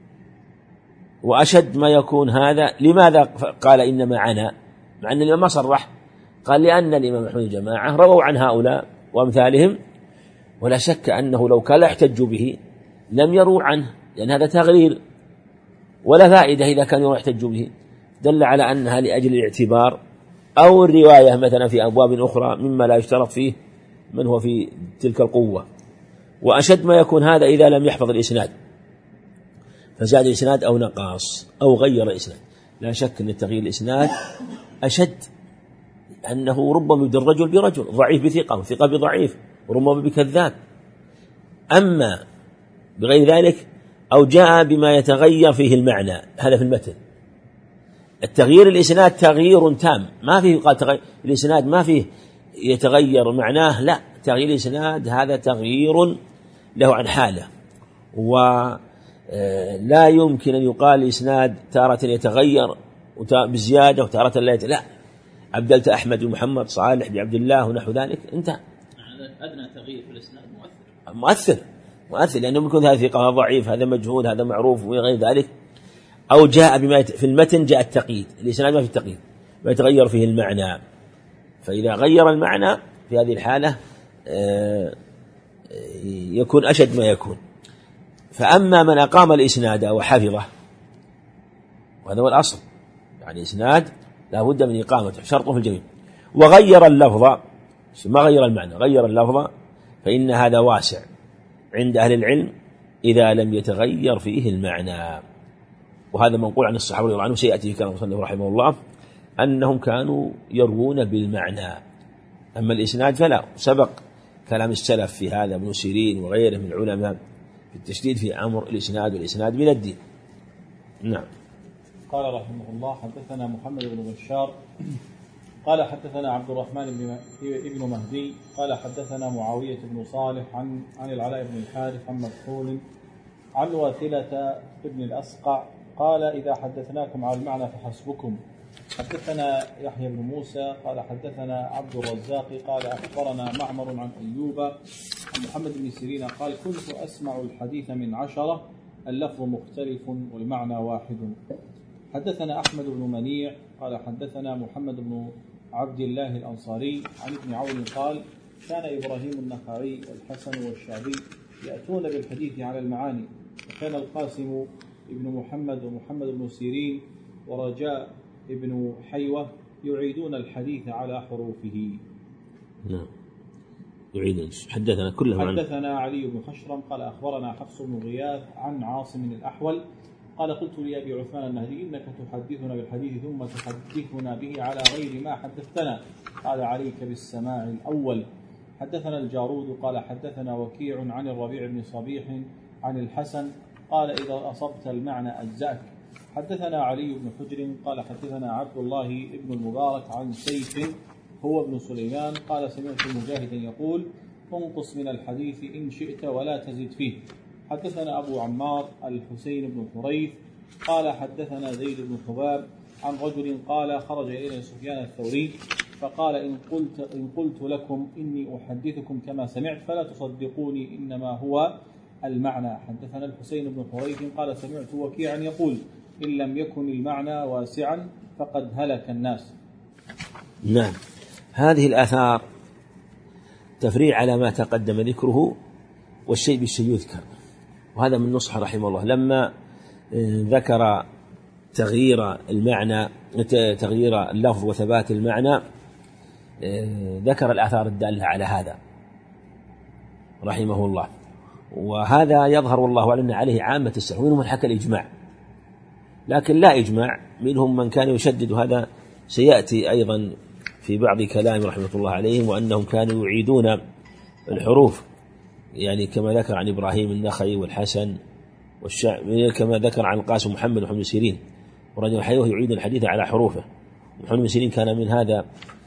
وأشد ما يكون هذا، لماذا قال إنما عنا مع أن الإمام ما صرح؟ قال لأن الإمام أحمد الجماعة رووا عن هؤلاء وأمثالهم، ولا شك أنه لو كان لا يحتج به لم يروا عنه، لأن هذا تغرير ولا فائدة إذا كانوا يحتجوا به، دل على أنها لأجل الاعتبار. أو الرواية مثلا في أبواب أخرى مما لا يشترط فيه من هو في تلك القوة. وأشد ما يكون هذا إذا لم يحفظ الإسناد فزاد الإسناد أو نقص أو غير الإسناد. لا شك أن تغيير الإسناد أشد، أنه ربما يبدل الرجل برجل، ضعيف بثقة وثقة بضعيف، وربما بكذاب. أما بغير ذلك أو جاء بما يتغير فيه المعنى، هذا في المتن. التغيير الإسناد تغيير تام، ما فيه قال تغير الإسناد ما فيه يتغير معناه، لا، تغيير الإسناد هذا تغيير له عن حاله، ولا يمكن أن يقال الإسناد تارة يتغير بزيادة وتارة لا يتغير. لا، أبدلت أحمد ومحمد صالح بعبد الله ونحو ذلك، انتهى. أدنى تغيير في الإسناد مؤثر مؤثر مؤثر لأنه يكون هذا ثقة ضعيف، هذا مجهول، هذا معروف وغير ذلك. أو جاء بما يت... في المتن جاء التقييد، الإسناد ما في التقييد، ما يتغير فيه المعنى. فإذا غير المعنى في هذه الحالة يكون أشد ما يكون. فأما من أقام الإسناد وحفظه، وهذا هو الأصل، يعني إسناد لا بد من إقامته، شرطه في الجميع، وغير اللفظ، ما غير المعنى، غير اللفظ، فإن هذا واسع عند أهل العلم إذا لم يتغير فيه المعنى. وهذا منقول عن الصحابة رضي الله عنهم، سيأتي كلام المصنف رحمه الله أنهم كانوا يروون بالمعنى. أما الإسناد فلا، سبق كلام السلف في هذا، ابن سيرين وغيره من العلماء في التشديد في أمر الإسناد، والإسناد من الدين. نعم. قال رحمه الله: حدثنا محمد بن بشار قال حدثنا عبد الرحمن بن مهدي قال حدثنا معاوية بن صالح عن عن العلاء بن الحارث عن مكحول عن واثلة بن الأسقع قال: إذا حدثناكم على المعنى فحسبكم. حدثنا يحيى بن موسى قال حدثنا عبد الرزاق قال أخبرنا معمر عن أيوب عن محمد بن سيرين قال: كنت أسمع الحديث من عشرة، اللفظ مختلف والمعنى واحد. حدثنا أحمد بن منيع قال حدثنا محمد بن عبد الله الأنصاري عن ابن عون قال: كان إبراهيم النخعي والحسن والشعبي يأتون بالحديث على المعاني، وكان القاسم ابن محمد ومحمد بن سيرين ورجاء ابن حيوة يعيدون الحديث على حروفه. نعم، يعيدون. حدثنا كلهم. حدثنا علي بن خشرم قال أخبرنا حفص بن غياث عن عاصم الأحول قال: قلت لأبي عثمان النهدي: إنك تحدثنا بالحديث ثم تحدثنا به على غير ما حدثتنا، قال: عليك بالسماع الأول. حدثنا الجارود قال حدثنا وكيع عن الربيع بن صبيح عن الحسن قال: إذا أصبت المعنى أجزأك. حدثنا علي بن حجر قال حدثنا عبد الله بن المبارك عن سيف هو ابن سليمان قال: سمعت مجاهدا يقول: انقص من الحديث إن شئت ولا تزد فيه. حدثنا أبو عمار الحسين بن حريث قال حدثنا زيد بن حباب عن رجل قال: خرج إلينا سفيان الثوري فقال: إن قلت, إن قلت لكم إني أحدثكم كما سمعت فلا تصدقوني، إنما هو المعنى. حدثنا الحسين بن حريث قال: سمعت وكيعا يقول: إن لم يكن المعنى واسعا فقد هلك الناس. نعم. هذه الآثار تفريع على ما تقدم ذكره، والشيء بالشيء يذكر، وهذا من نصح رحمه الله لما ذكر تغيير المعنى، تغيير اللفظ وثبات المعنى، ذكر الآثار الدالة على هذا رحمه الله. وهذا يظهر والله أعلم عليه عامة السلف، منهم من حكى الإجماع، لكن لا إجماع، منهم من كان يشدد، هذا سيأتي أيضا في بعض كلام رحمة الله عليهم، وأنهم كانوا يعيدون الحروف، يعني كما ذكر عن إبراهيم النخعي والحسن والشعبي، كما ذكر عن القاسم محمد ومحمد سيرين ورجل حيوه يعيد الحديث على حروفه. محمد سيرين كان من هذا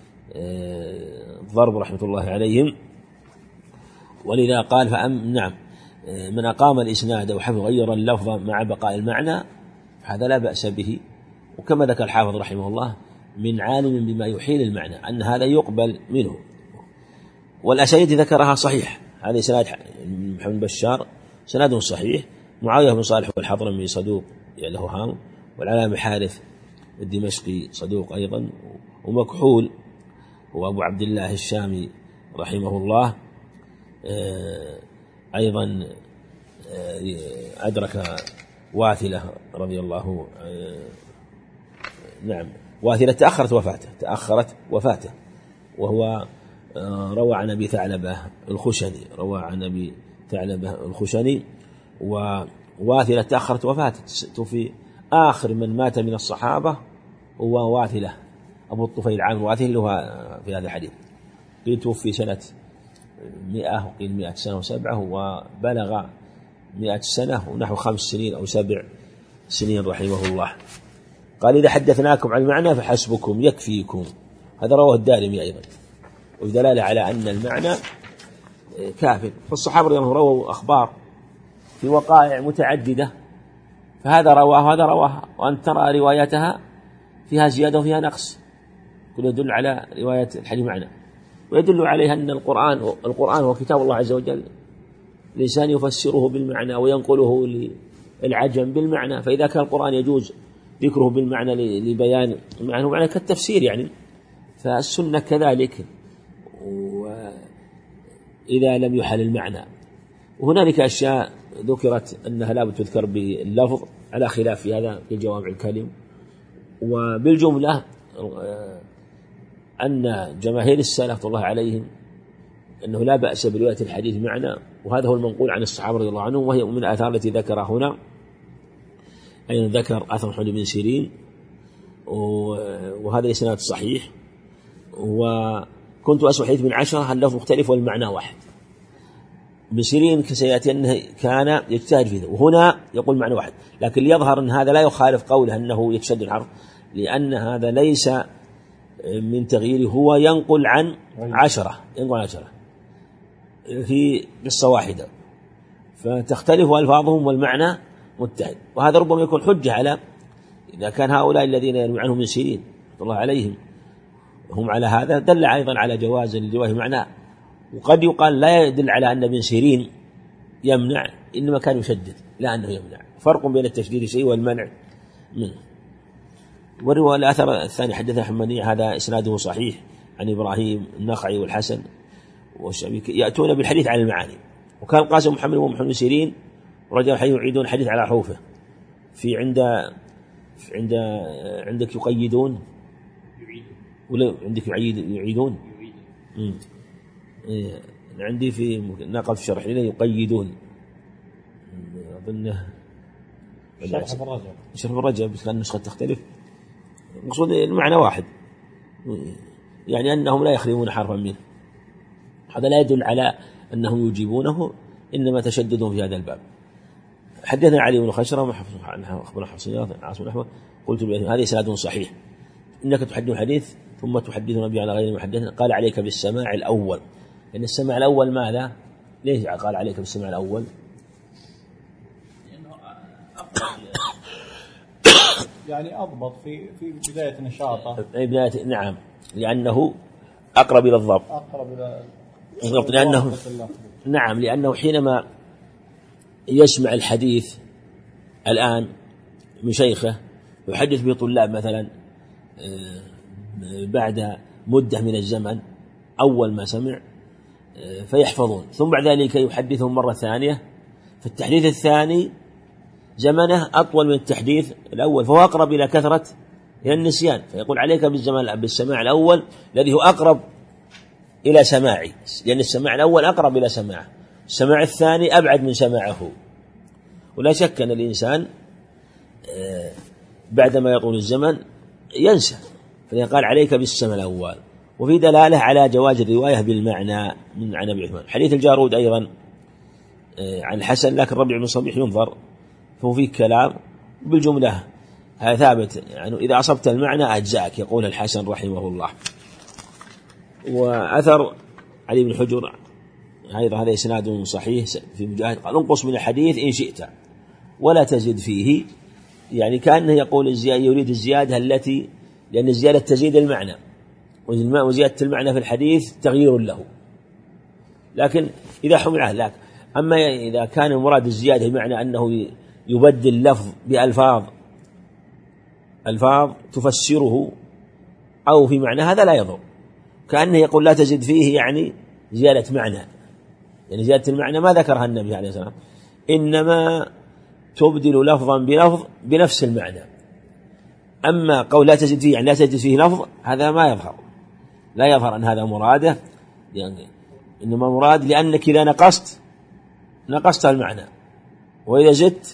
الضرب رحمة الله عليهم، ولذا قال: فأم نعم من أقام الإسناد وحفظ غير اللفظ مع بقاء المعنى هذا لا بأس به. وكما ذكر الحافظ رحمه الله من عالم بما يحيل المعنى أن هذا يقبل منه. والأسانيد ذكرها صحيح، هذا سناد محمد بشار سناد صحيح. معاوية بن صالح والحضرمي صدوق له هام، والعلاء بن حارث الدمشقي صدوق أيضا، ومكحول وأبو عبد الله الشامي رحمه الله أيضا أدرك واثلة رضي الله نعم واثلة تأخرت وفاته تأخرت وفاته وهو روى عن أبي ثعلبة الخشني روى عن أبي ثعلبة الخشني وواثلة تأخرت وفاته في آخر من مات من الصحابة هو واثلة أبو الطفيل عامر واثل له في هذا الحديث قيل توفي سنة مئة وقيل مئة سنة وسبعة وبلغ مئة سنة ونحو خمس سنين أو سبع سنين رحمه الله. قال إذا حدثناكم عن المعنى فحسبكم يكفيكم. هذا رواه الدارمي أيضا ودلالة على أن المعنى كافٍ. فالصحابة رضي الله عنهم رووا أخبار في وقائع متعددة فهذا رواه هذا رواه وأن ترى روايتها فيها زيادة وفيها نقص كل يدل على رواية الحديث معنى ويدل عليها أن القرآن القرآن هو كتاب الله عز وجل الإنسان يفسره بالمعنى وينقله للعجم بالمعنى فإذا كان القرآن يجوز ذكره بالمعنى لبيان المعنى ومعنى كالتفسير يعني فالسنة كذلك وإذا لم يحل المعنى. وهنالك أشياء ذكرت أنها لا تذكر باللفظ على خلاف في هذا في جوامع الكلم وبالجملة أن جماهير السلف الله عليهم أنه لا بأس برواية الحديث معنى وهذا هو المنقول عن الصحابة رضي الله عنهم وهي من الآثار التي ذكرها هنا أيضا ذكر أثر محمد بن سيرين وهذا الإسناد صحيح وكنت أسوأ حديث من عشرة هل لفظ مختلف والمعنى واحد. ابن سيرين سيأتي أنه كان يجتهد فيه وهنا يقول معنى واحد لكن ليظهر أن هذا لا يخالف قوله أنه يتشد الحرف لأن هذا ليس من تغييره هو ينقل عن عشرة ينقل عن عشرة في قصة واحدة فتختلف ألفاظهم والمعنى متحد وهذا ربما يكون حجة على إذا كان هؤلاء الذين يروي عنهم من سيرين الله عليهم هم على هذا دل أيضا على جواز الجواه معنى وقد يقال لا يدل على أن ابن سيرين يمنع إنما كان يشدد لا أنه يمنع فرق بين التشديد شيء والمنع منه. والرواية الأثر الثاني حدثنا حماني هذا إسناده صحيح عن إبراهيم النخعي والحسن والشعبي يأتون بالحديث عن المعاني وكان قاسم محمد ومحمد بن سيرين ورجال حي يعيدون الحديث على حروفه في عند عند عندك يقيدون ولا عندك يعيد يعيدون امم إيه. عندي في نقل في شرح لنا يقيدون أظنه شرح الرجب شرح الرجب بس كان النسخة تختلف مقصود المعنى واحد يعني أنهم لا يخرجون حرفا منه هذا لا يدل على أنهم يجيبونه إنما تشددهم في هذا الباب. حدثنا علي بن خشرم أخبرنا حفصيات عاصم الأحمد قلت له هذا إسناد صحيح إنك تحدث الحديث ثم تحدثنا به على غير محدث قال عليك بالسماع الأول لأن السماع الأول ماذا ليش قال عليك بالسماع الأول يعني أضبط في في بداية نشاطه بداية نعم لأنه أقرب إلى الضبط أقرب إلى الضبط لأنه نعم لأنه حينما يسمع الحديث الآن من شيخه يحدث به طلاب مثلا بعد مدة من الزمن أول ما سمع فيحفظون ثم بعد ذلك يحدثهم مرة ثانية فالتحديث الثاني زمنه أطول من التحديث الأول فهو أقرب إلى كثرة إلى النسيان فيقول عليك بالزمان بالسماع الأول الذي هو أقرب إلى سماعي لأن السماع الأول أقرب إلى سماعه السماع الثاني أبعد من سماعه. ولا شك أن الإنسان بعدما يطول الزمن ينسى فقال عليك بالسماع الأول وفي دلالة على جواز الرواية بالمعنى من عن أبي عثمان. حديث الجارود أيضا عن الحسن لكن ربيع بن صبيح ينظر فهو فيه كلام بالجملة هذا ثابت يعني إذا أصبت المعنى أجزاك يقول الحسن رحمه الله. وأثر علي بن حجر أيضا هذا إسناد صحيح في مجاهد قال انقص من الحديث إن شئت ولا تزد فيه يعني كأنه يقول الزيادة يريد الزيادة التي لأن الزيادة تزيد المعنى وزيادة المعنى في الحديث تغيير له لكن إذا حمل على ذلك. أما إذا كان المراد الزيادة بمعنى أنه يبدل لفظ بألفاظ ألفاظ تفسره أو في معنى هذا لا يضر كأنه يقول لا تزد فيه يعني زيادة معنى يعني زيادة المعنى ما ذكرها النبي عليه الصلاة والسلام إنما تبدل لفظا بلفظ بنفس المعنى. أما قول لا تزد فيه يعني لا تزد فيه لفظ، هذا ما يظهر، لا يظهر أن هذا مراده، يعني إنما مراد لأنك إذا نقصت نقصت المعنى، وإذا زدت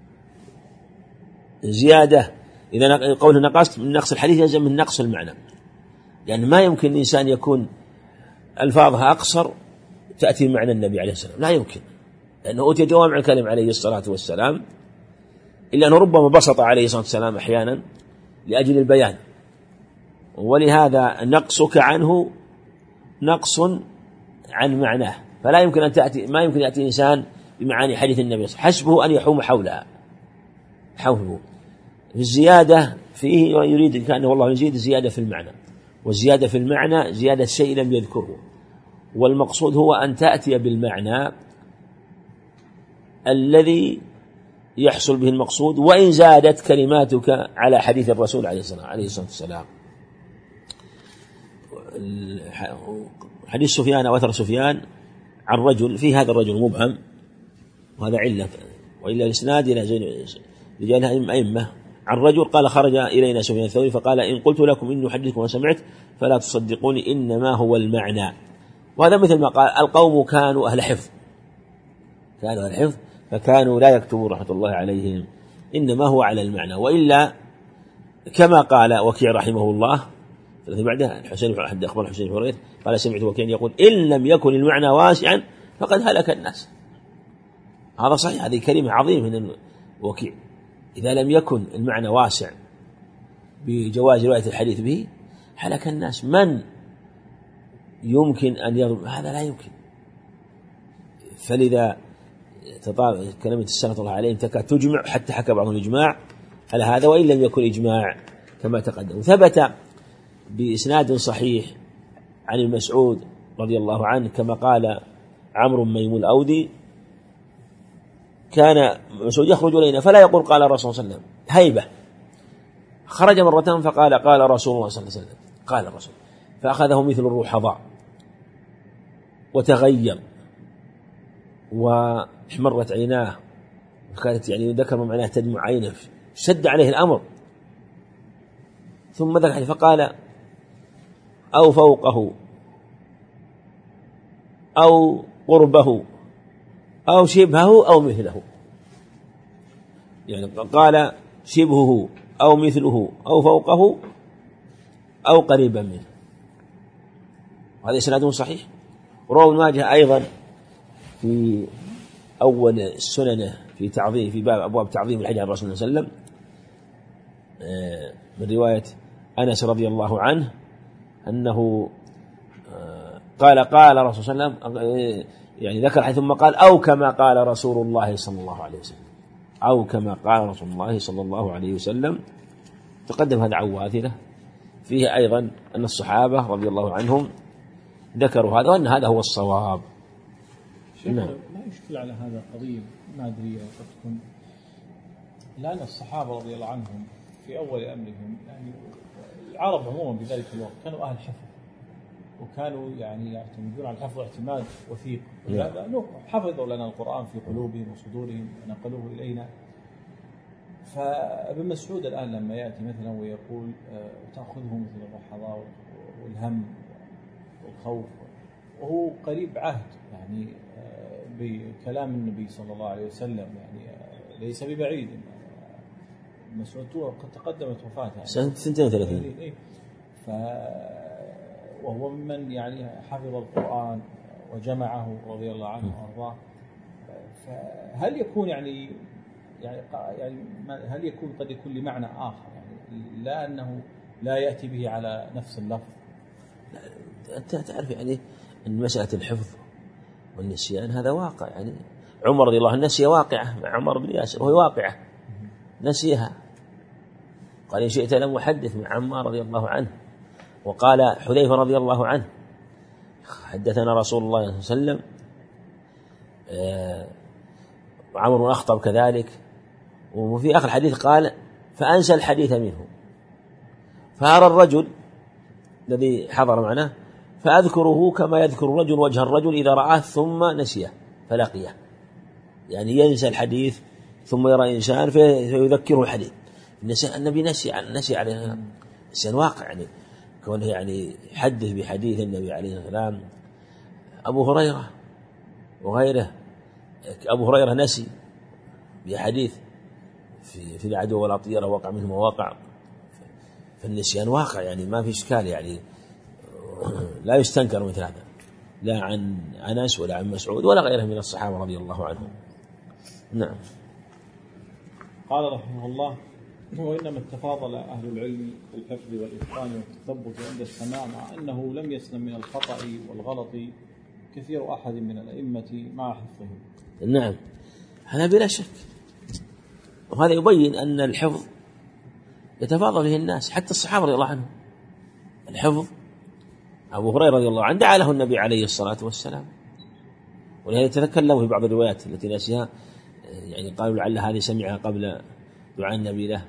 زيادة، إذا قوله نقصت من نقص الحديث يلزم من نقص المعنى، يعني ما يمكن الإنسان يكون ألفاظها أقصر تأتي معنى النبي عليه السلام، لا يمكن، لأنه أوتي جوامع الكلم عليه الصلاة والسلام، إلا أنه ربما بسط عليه الصلاة والسلام أحيانا لأجل البيان، ولهذا نقصك عنه نقص عن معناه، فلا يمكن أن تأتي، ما يمكن يأتي إنسان بمعاني حديث النبي، حسبه أن يحوم حولها حوله. الزيادة فيه يريد كأنه والله يزيد زيادة في المعنى، والزيادة في المعنى زيادة شيء لم يذكره، والمقصود هو أن تأتي بالمعنى الذي يحصل به المقصود، وإن زادت كلماتك على حديث الرسول عليه الصلاة والسلام. حديث سفيان أو أثر سفيان عن رجل، في هذا الرجل مبهم، وهذا علة، وإلا الإسناد إلى رجال أئمة، عن رجل قال خرج إلينا سفيان الثوري فقال إن قلت لكم إني أحدثكم وسمعت فلا تصدقوني إنما هو المعنى. وهذا مثل ما قال القوم كانوا أهل حفظ، كانوا أهل حفظ فكانوا لا يكتبون رحمة الله عليهم، إنما هو على المعنى. وإلا كما قال وكيع رحمه الله بعدها الحسين بن أخبر الحسين بن هريرة قال سمعت وكيع يقول إن لم يكن المعنى واسعا فقد هلك الناس. هذا صحيح، هذه كلمة عظيمة من وكيع، إذا لم يكن المعنى واسع بجواز رواية الحديث به هلك الناس. من يمكن أن يضرب هذا؟ لا يمكن. فلذا كلمة السنة الله عليهم تكاد تجمع، حتى حكى بعضهم الإجماع على هذا، وإن لم يكن إجماع كما تقدم. ثبت بإسناد صحيح عن المسعود رضي الله عنه كما قال عمرو ميمون الأودي كان مسعود يخرج إلينا فلا يقول قال الرسول صلى الله عليه وسلم هيبة، خرج مرة فقال قال رسول الله صلى الله عليه وسلم، قال الرسول، فأخذه مثل الرحضاء وتغير واحمرت عيناه، وكانت يعني ذكر معناه تدمع عينه، شد عليه الأمر، ثم ذكر فقال أو فوقه أو قربه أو شبهه أو مثله، يعني قال شبهه أو مثله أو فوقه أو قريبا منه. وهذا إسناد صحيح. رواه ابن ماجه أيضا في أول السنن في تعظيم في باب أبواب تعظيم الحديث عن الرسول صلى الله عليه وسلم من رواية أنس رضي الله عنه أنه قال قال الرسول صلى الله عليه وسلم، يعني ذكر حيث ثم قال أو كما قال رسول الله صلى الله عليه وسلم، أو كما قال رسول الله صلى الله عليه وسلم. تقدم هذا عواثلة فيه أيضا أن الصحابة رضي الله عنهم ذكروا هذا وأن هذا هو الصواب. نعم. لا يشكل على هذا قضية ما أدري قد تكون، لأن الصحابة رضي الله عنهم في أول أمرهم يعني العرب عموما بذلك الوقت كانوا أهل حفظ، وكانوا يعني يعتمدون على الحفظ اعتماد وثيق، لأنه حفظوا لنا القرآن في قلوبهم وصدورهم ونقلوه إلينا. فابن مسعود الآن لما يأتي مثلا ويقول تأخذه مثل الرحضاء والهم والخوف، وهو قريب عهد يعني بكلام النبي صلى الله عليه وسلم، يعني ليس ببعيد. مسعود قد تقدمت وفاته سنة سنتين وثلاثين، ف وهو ممن يعني حفظ القرآن وجمعه رضي الله عنه وارضاه. فهل يكون يعني يعني يعني هل يكون قد يكون لمعنى آخر، يعني لا أنه لا يأتي به على نفس اللفظ؟ أنت تعرف يعني أن مسألة الحفظ والنسيان هذا واقع، يعني عمر رضي الله عنه نسي واقعة مع عمر بن ياسر، وهي واقعة نسيها، قال إن شئت لم أحدث مع عمار رضي الله عنه. وقال حذيفة رضي الله عنه حدثنا رسول الله صلى الله عليه وسلم، وعمر بن أخطب كذلك. وفي آخر الحديث قال فأنسى الحديث منه، فأرى الرجل الذي حضر معنا فأذكره كما يذكر الرجل وجه الرجل إذا رآه ثم نسيه فلقيه، يعني ينسى الحديث ثم يرى إنسان فيذكره الحديث. النبي نسي نسي عليه نسيان واقع، يعني كونه يعني يحدث بحديث النبي عليه السلام. أبو هريرة وغيره، أبو هريرة نسي بحديث في في العدو والأطيرة وقع منه مواقع، فالنسيان واقع يعني ما في إشكال، يعني لا يستنكر مثل هذا، لا عن أنس ولا عن مسعود ولا غيره من الصحابة رضي الله عنهم. نعم. قال رحمه الله: وإنما التفاضل أهل العلم في الحفظ والإتقان والتثبت عند السماع، مع أنه لم يسلم من الخطأ والغلط كثير أحد من الأئمة مع حفظهم. نعم، هذا بلا شك، وهذا يبين أن الحفظ يتفاضل به الناس، حتى الصحابة رضي الله عنهم. الحفظ أبو هريرة رضي الله عنه دعا له النبي عليه الصلاة والسلام، ولهذا يتكلم في بعض الروايات التي ناسيها، يعني قالوا لعل هذه سمعها قبل دعاء النبي له،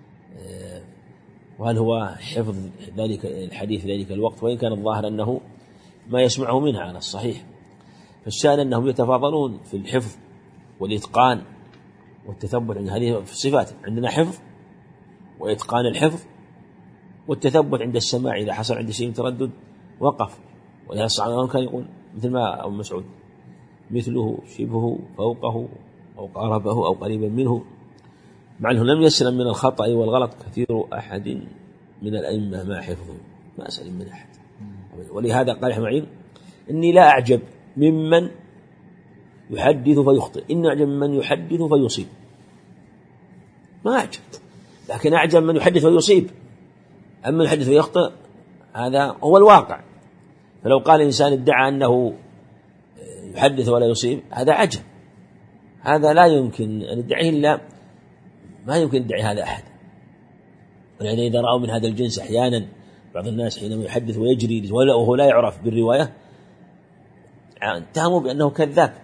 وهل هو حفظ ذلك الحديث في ذلك الوقت، وإن كان الظاهر أنه ما يسمعه منها على الصحيح. فالشأن أنهم يتفاضلون في الحفظ والإتقان والتثبت. عند هذه في الصفات عندنا حفظ وإتقان الحفظ والتثبت عند السماع، إذا حصل عند شيء تردد وقف. ولهذا الصحابة كان يقول مثل ما أبو مسعود: مثله شبهه فوقه أو قاربه أو قريبا منه، مع أنه لم يسلم من الخطأ والغلط كثير أحد من الأئمة ما حفظه، ما سلم من أحد. ولهذا قال حمعين: إني لا أعجب ممن يحدث فيخطئ، إن أعجب ممن يحدث فيصيب. ما أعجب، لكن أعجب من يحدث فيصيب. أما يحدث فيخطئ هذا هو الواقع. فلو قال إنسان ادعى أنه يحدث ولا يصيب هذا عجب، هذا لا يمكن أن يدعيه، إلا ما يمكن يدعي هذا أحد. ولأن إذا رأوا من هذا الجنس أحيانا بعض الناس حينما يحدث ويجري وهو لا يعرف بالرواية اتهموا بأنه كذاب.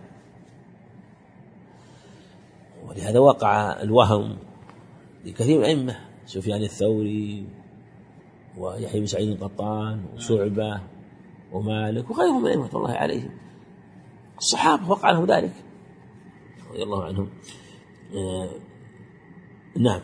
ولهذا وقع الوهم لكثير من الأئمة، سفيان الثوري ويحيى بن سعيد القطان وشعبة ومالك وغيرهم من الأئمة الله عليهم. الصحابة وقع لهم ذلك رضي الله عنهم. آه نعم.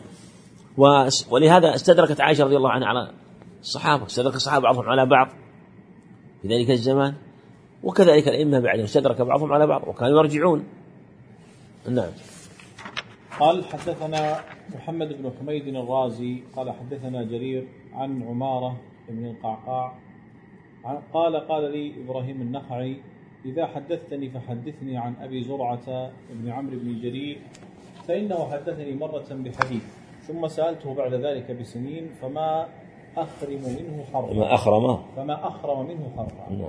ولهذا استدركت عائشة رضي الله عنها على الصحابة، استدرك الصحابة بعضهم على بعض في ذلك الزمان، وكذلك الأئمة بعدهم استدرك بعضهم على بعض وكانوا يرجعون. نعم. قال: حدثنا محمد بن حميد الرازي قال حدثنا جرير عن عمارة بن القعقاع قال: قال لي إبراهيم النخعي: إذا حدثتني فحدثني عن أبي زرعة بن عمرو بن جرير، فإنه حدثني مرة بحديث، ثم سألته بعد ذلك بسنين فما أخرم منه حرفا. فما أخرم فما أخرم منه حرفا. نعم.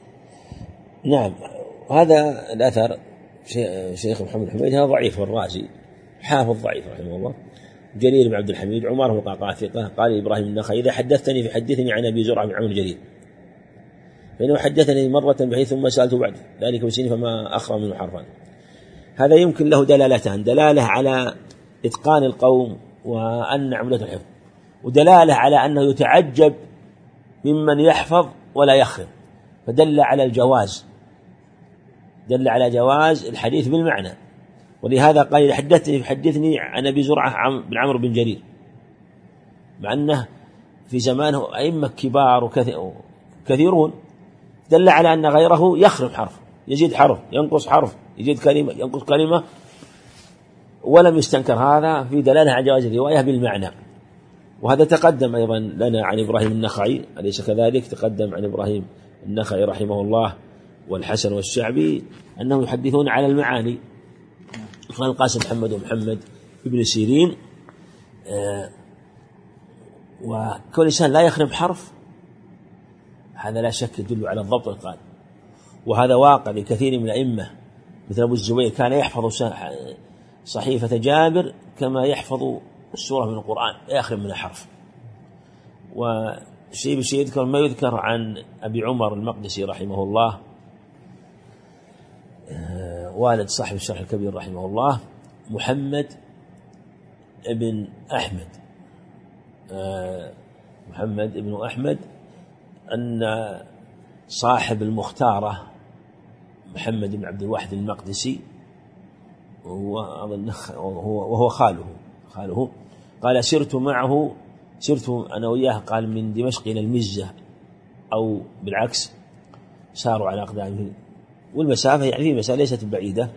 نعم. هذا الأثر شيخ محمد حميد هذا ضعيف، والرازي حافظ ضعيف رحمه الله. جرير بن عبد الحميد عمر بن القعقاع ثقة. قال إبراهيم النخعي: إذا حدثتني فحدثني عن أبي زرعة بن عمرو جرير، فإنه حدثني مرة بحيث ثم سألته بعد ذلك بسنين فما أخرم منه حرفا. هذا يمكن له دلالتان: دلالة على إتقان القوم وأن عمدة الحفظ، ودلالة على أنه يتعجب ممن يحفظ ولا يخرم، فدل على الجواز، دل على جواز الحديث بالمعنى. ولهذا قال: إذا حدثني فحدثني عن أبي زرعة بن عمرو بن جرير، مع أنه في زمانه أئمة كبار وكثيرون، دل على أن غيره يخرم حرف، يزيد حرف، ينقص حرف، يزيد كلمة، ينقص كلمة، ولم يستنكر هذا في دلالة على جواز الرواية بالمعنى. وهذا تقدم أيضا لنا عن إبراهيم النخعي، أليس كذلك؟ تقدم عن إبراهيم النخعي رحمه الله والحسن والشعبي أنهم يحدثون على المعاني. قال القاسم محمد ومحمد ابن سيرين. آه وكل إنسان لا يخرم حرف هذا لا شك يدل على الضبط والإتقان، وهذا واقع لكثير من الأئمة مثل أبو الزبير، كان يحفظ صحيفة جابر كما يحفظ السورة من القرآن، لا يخرم من حرف. وشيء بشيء يذكر ما يذكر عن أبي عمر المقدسي رحمه الله، والد صاحب الشرح الكبير رحمه الله، محمد ابن أحمد محمد ابن أحمد أن صاحب المختارة محمد بن عبد الواحد المقدسي وهو خاله خاله قال سرت معه سرت أنا وياه قال من دمشق إلى المزة أو بالعكس ساروا على أقدامه، والمسافة يعني في مسافة ليست بعيدة.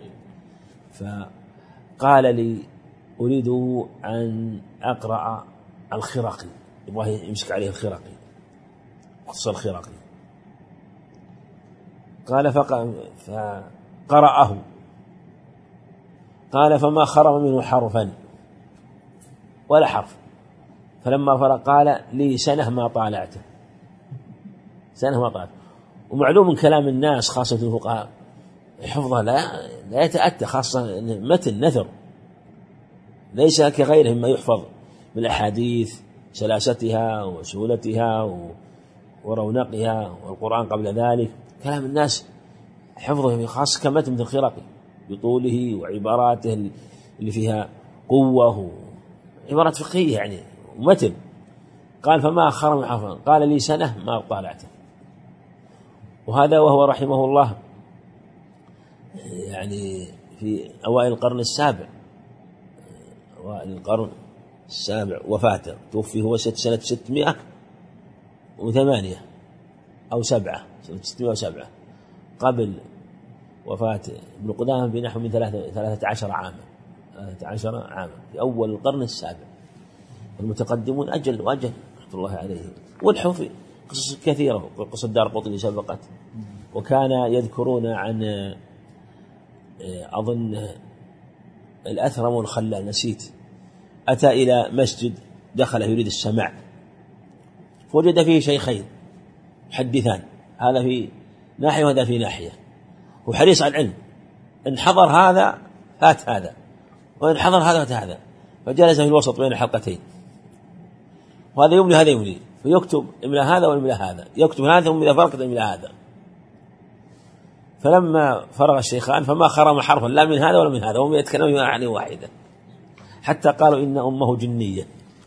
فقال لي أريد أن أقرأ الخرقي، يبغى يمسك عليه الخرقي، قص الخرقي. قال فقرأه، قال فما خرم منه حرفا ولا حرف. فلما فرق قال لي سنة ما طالعته، سنة ما طالعته. ومعلوم من كلام الناس خاصة الفقهاء حفظه لا لا يتأتى، خاصة متن نثر ليس كغيرهم ما يحفظ من الأحاديث سلاستها وسهولتها ورونقها، والقرآن قبل ذلك. كلام الناس حفظه خاصة كمتن الخرقي بطوله وعباراته اللي فيها قوة وعبارات فقهية يعني ومتن. قال فما خرم حرفا، قال لي سنة ما طالعته. وهذا وهو رحمه الله يعني في أوائل القرن السابع، أوائل القرن السابع وفاته، توفي هو سنة ستمائة وثمانية أو سبعة، سنة ستمائة وسبعة، قبل وفاة ابن قدامة بنحو من ثلاثة عشر عاما، ثلاثة عشر عاما في أول القرن السابع. المتقدمون أجل وأجل رحمة الله عليه. والحوفي قصص كثيرة، قصة الدارقطني سبقت. وكان يذكرون عن أظن الأثرم والخلال نسيت، أتى إلى مسجد دخل يريد السماع فوجد فيه شيخين محدثان، هذا في ناحية وهذا في ناحية، وحريص على العلم، إن حضر هذا فات هذا وإن حضر هذا فات هذا، فجلس في الوسط بين الحلقتين، وهذا يملي هذا يملي، فيكتب إملا هذا وإملا هذا، يكتب هذا وإذا فرقت إملا هذا. فلما فرغ الشيخان فما خرم حرفا لا من هذا ولا من هذا، وهم يتكلمون عن واحدة، حتى قالوا إن أمه جنية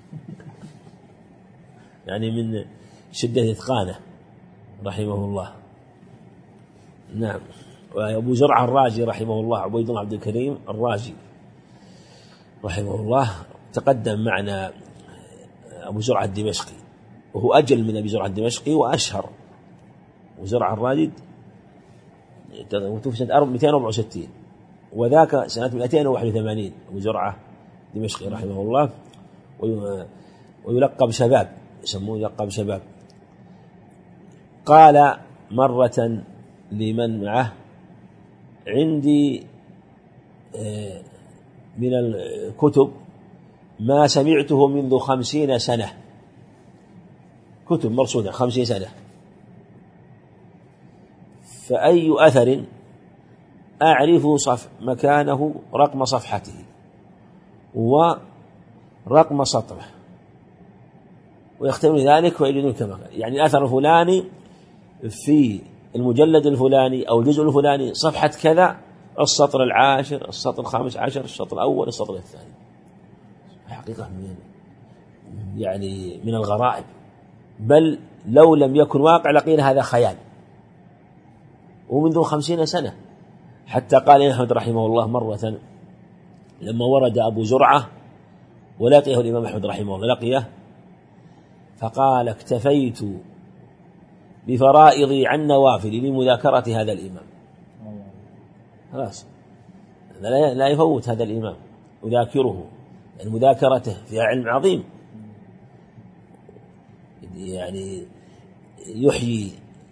يعني من شدة إتقانه رحمه الله. نعم. وأبو زرعة الرازي رحمه الله، عبيد الله عبد الكريم الرازي رحمه الله، تقدم معنا أبو زرعة الدمشقي، وهو أجل من أبي زرعة الدمشقي وأشهر. أبو زرعة الرازي توفي سنة مئتين وأربعة وستين، وذاك سنة مئتين وواحد وثمانين. أبو زرعة الدمشقي رحمه الله، ويلقب شباب، يسموه يلقب شباب. قال مرة لمن معه عندي من الكتب ما سمعته منذ خمسين سنة، كتب مرصودة خمسين سنة، فأي أثر أعرف صف مكانه رقم صفحته ورقم سطره، ويختمون ذلك ويجدون كما يعني الأثر الفلاني في المجلد الفلاني أو الجزء الفلاني صفحة كذا، السطر العاشر، السطر الخامس عشر، السطر الأول، السطر الثاني. حقيقة من يعني من الغرائب، بل لو لم يكن واقع لقيل هذا خيال، ومنذ خمسين سنة. حتى قال أحمد رحمه الله مرة لما ورد أبو زرعة ولقيه الإمام أحمد رحمه الله، لقيه فقال اكتفيت بفرائضي عن نوافلي لمذاكرة هذا الإمام. خلاص لا يفوت هذا الإمام أذاكره، يعني مذاكرته فيها علم عظيم، يعني يحيي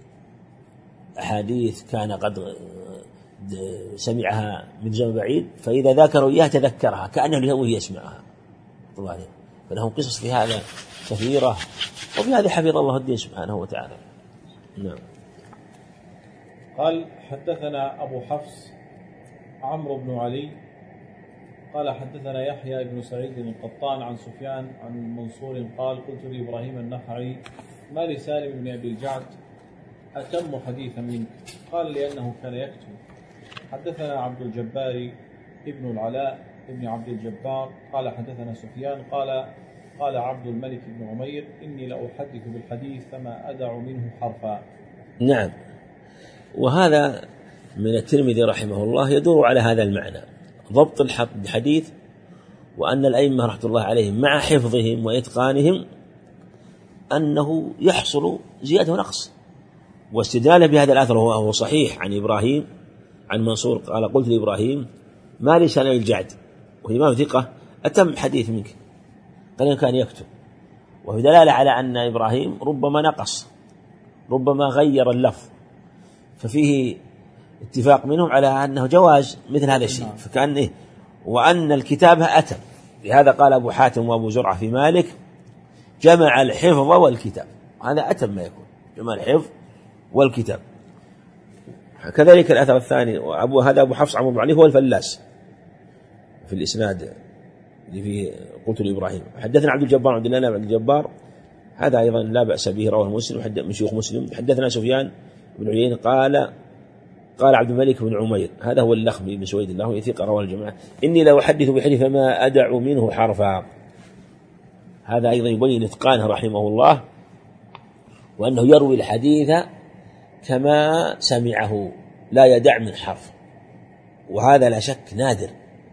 أحاديث كان قد سمعها من زمن بعيد، فإذا ذاكروا إياه تذكرها كأنه له يسمعها. فلهم قصص في هذا كثيرة، وفي هذه حفظ الله الدين سبحانه وتعالى. نعم. قال حدثنا أبو حفص عمرو بن علي قال حدثنا يحيى بن سعيد القطان عن سفيان عن منصور قال قلت لإبراهيم النخعي ما لسالم بن أبي الجعد أتم حديثا منك؟ قال لأنه كان يكتب. حدثنا عبد الجبار ابن العلاء ابن عبد الجبار قال حدثنا سفيان قال قال عبد الملك بن عمير إني لأحدث بالحديث فما أدع منه حرفا. نعم. وهذا من الترمذي رحمه الله يدور على هذا المعنى، ضبط الحديث، وأن الأئمة رحمة الله عليهم مع حفظهم وإتقانهم أنه يحصل زيادة ونقص. واستدلاله بهذا الأثر وهو صحيح عن إبراهيم عن منصور قال قلت لإبراهيم ما لي سنة الجعد، وإمام ثقة أتم حديث منك، قال إن كان يكتب، وفي دلالة على أن إبراهيم ربما نقص، ربما غير اللفظ، ففيه اتفاق منهم على أنه جواز مثل هذا الشيء، فكأن إيه وأن الكتابة أتم. لهذا قال أبو حاتم وأبو زرعة في مالك جمع الحفظ والكتاب، هذا أتم ما يكون، جمع الحفظ والكتاب. كذلك الأثر الثاني وأبو هذا أبو حفص عمرو بن علي هو الفلاس في الإسناد اللي فيه قلت لإبراهيم. حدثنا عبد الجبار عبد الله بن عبد الجبار، هذا أيضا لا بأس به، رواه مسلم من شيوخ مسلم. حدثنا سفيان بن عيينة قال قال عبد الملك بن عمير، هذا هو اللخمي بن سويد الله ثقة رواه الجماعة، إني لو أحدث بحديث فما أدع منه حرفا. هذا أيضا يبين إتقانه رحمه الله، وأنه يروي الحديث كما سمعه لا يدع من حرف، وهذا لا شك نادر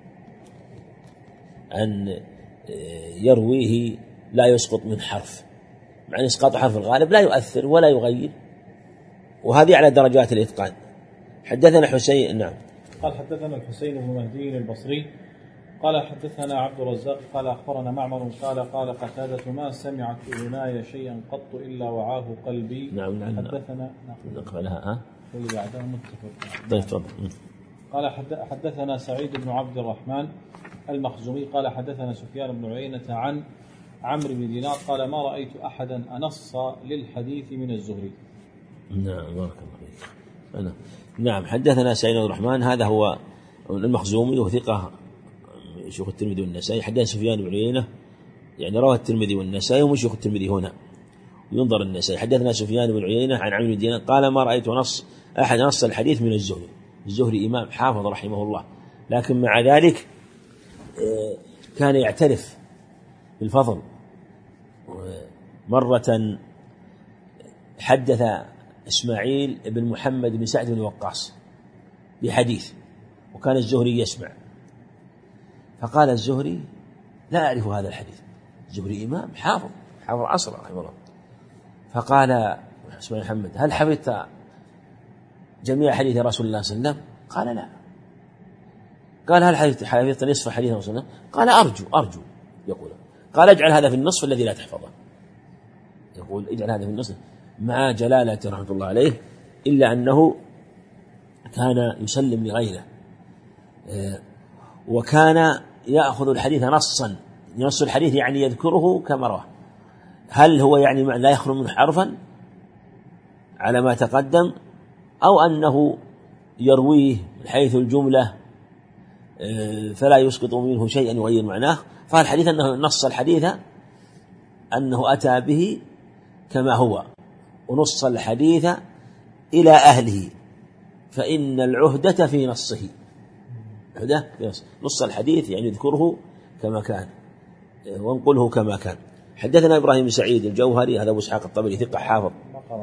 أن يرويه لا يسقط من حرف، مع أن إسقاط حرف الغالب لا يؤثر ولا يغير، وهذه على درجات الإتقان. حدثنا حسين نعم قال حدثنا الحسين بن مهدي البصري قال حدثنا عبد الرزاق قال أخبرنا معمر قال قال قتادة ما سمعت أذناي شيئا قط إلا وعاه قلبي. نعم نعم حدثنا نقبلها ها طيب تفضل. قال حدثنا سعيد بن عبد الرحمن المخزومي قال حدثنا سفيان بن عيينة عن عمرو بن دينار قال ما رأيت أحدا أنص للحديث من الزهري. نعم بارك الله فيك. أنا نعم حدثنا سعيد بن الرحمن هذا هو المخزومي وثقة شيوخ الترمذي والنسائي. حدثنا سفيان بن عيينة يعني رواه الترمذي والنسائي ومن شيوخ الترمذي هنا ينظر النسائي. حدثنا سفيان بن عيينة عن عمرو بن دينار قال ما رأيت نص أحد نص الحديث من الزهري. الزهري إمام حافظ رحمه الله، لكن مع ذلك كان يعترف بالفضل. مرة حدث إسماعيل بن محمد بن سعد بن وقاص بحديث وكان الزهري يسمع، فقال الزهري لا أعرف هذا الحديث. الزهري إمام حافظ حافظ عصر رحمه الله. فقال إسماعيل محمد هل حفظت جميع حديث رسول الله صلى الله عليه وسلم؟ قال لا. قال هل حفظت نصف حديث رسول الله؟ قال أرجو أرجو يقول. قال اجعل هذا في النصف الذي لا تحفظه. يقول اجعل هذا في النصف مع جلالة رحمة الله عليه، إلا أنه كان يسلم لغيره وكان يأخذ الحديث نصا. نص الحديث يعني يذكره كما رواه، هل هو يعني لا يخرج منه حرفا على ما تقدم، أو أنه يرويه من حيث الجملة فلا يسقط منه شيئا يغير معناه. فالحديث أنه نص الحديث أنه أتى به كما هو، ونص الحديث إلى أهله، فإن العهدة في نصه. عهدة في نص. نص الحديث يعني يذكره كما كان وانقله كما كان. حدثنا إبراهيم بن سعيد الجوهري هذا أبو إسحاق الطبري ثقة حافظ.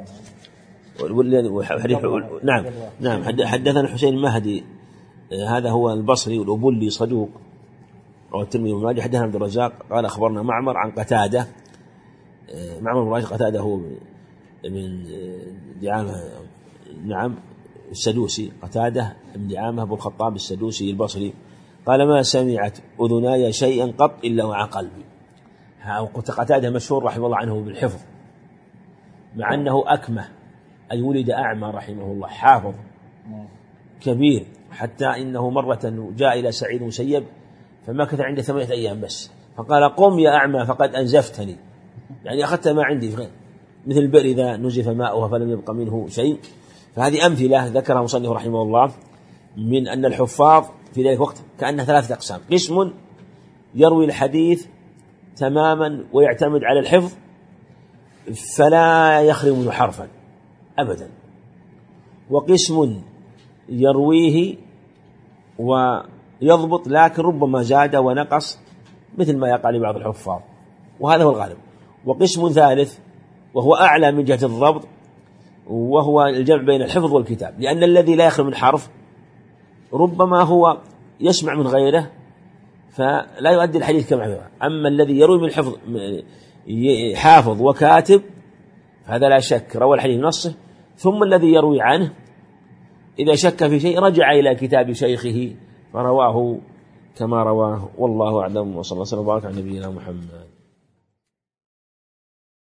نعم نعم حدثنا حسين المهدي هذا هو البصري والأبولي صدوق رواه الترمذي وابن ماجه. حدثنا عبد الرزاق قال أخبرنا معمر عن قتادة. معمر بن راشد قتادة هو من دعامة نعم السدوسي، قتادة من دعامة أبو الخطاب السدوسي البصري قال ما سمعت أذناي شيئا قط إلا وعى قلبي. قتادة مشهور رحمه الله عنه بالحفظ، مع أنه أكمه أي ولد أعمى رحمه الله، حافظ كبير، حتى إنه مرة جاء إلى سعيد المسيب فمكث عنده ثمانية أيام بس، فقال قم يا أعمى فقد أنزفتني، يعني أخذت ما عندي، مثل البئر إذا نزف ماؤها فلم يبق منه شيء. فهذه أمثلة ذكرها مصنف رحمه الله من أن الحفاظ في ذلك الوقت كأنها ثلاثة أقسام: قسم يروي الحديث تماما ويعتمد على الحفظ فلا يخرج منه حرفا أبدا، وقسم يرويه ويضبط لكن ربما زاد ونقص مثل ما يقع لبعض الحفاظ، وهذا هو الغالب. وقسم ثالث وهو أعلى من جهة الضبط وهو الجمع بين الحفظ والكتاب، لأن الذي لا يخرج من حرف ربما هو يسمع من غيره فلا يؤدي الحديث كما هو. أما الذي يروي من حفظ حافظ وكاتب هذا لا شك روى الحديث نصه، ثم الذي يروي عنه إذا شك في شيء رجع إلى كتاب شيخه فرواه كما رواه، والله أعلم، وصلى الله وسلم وبارك على نبينا محمد.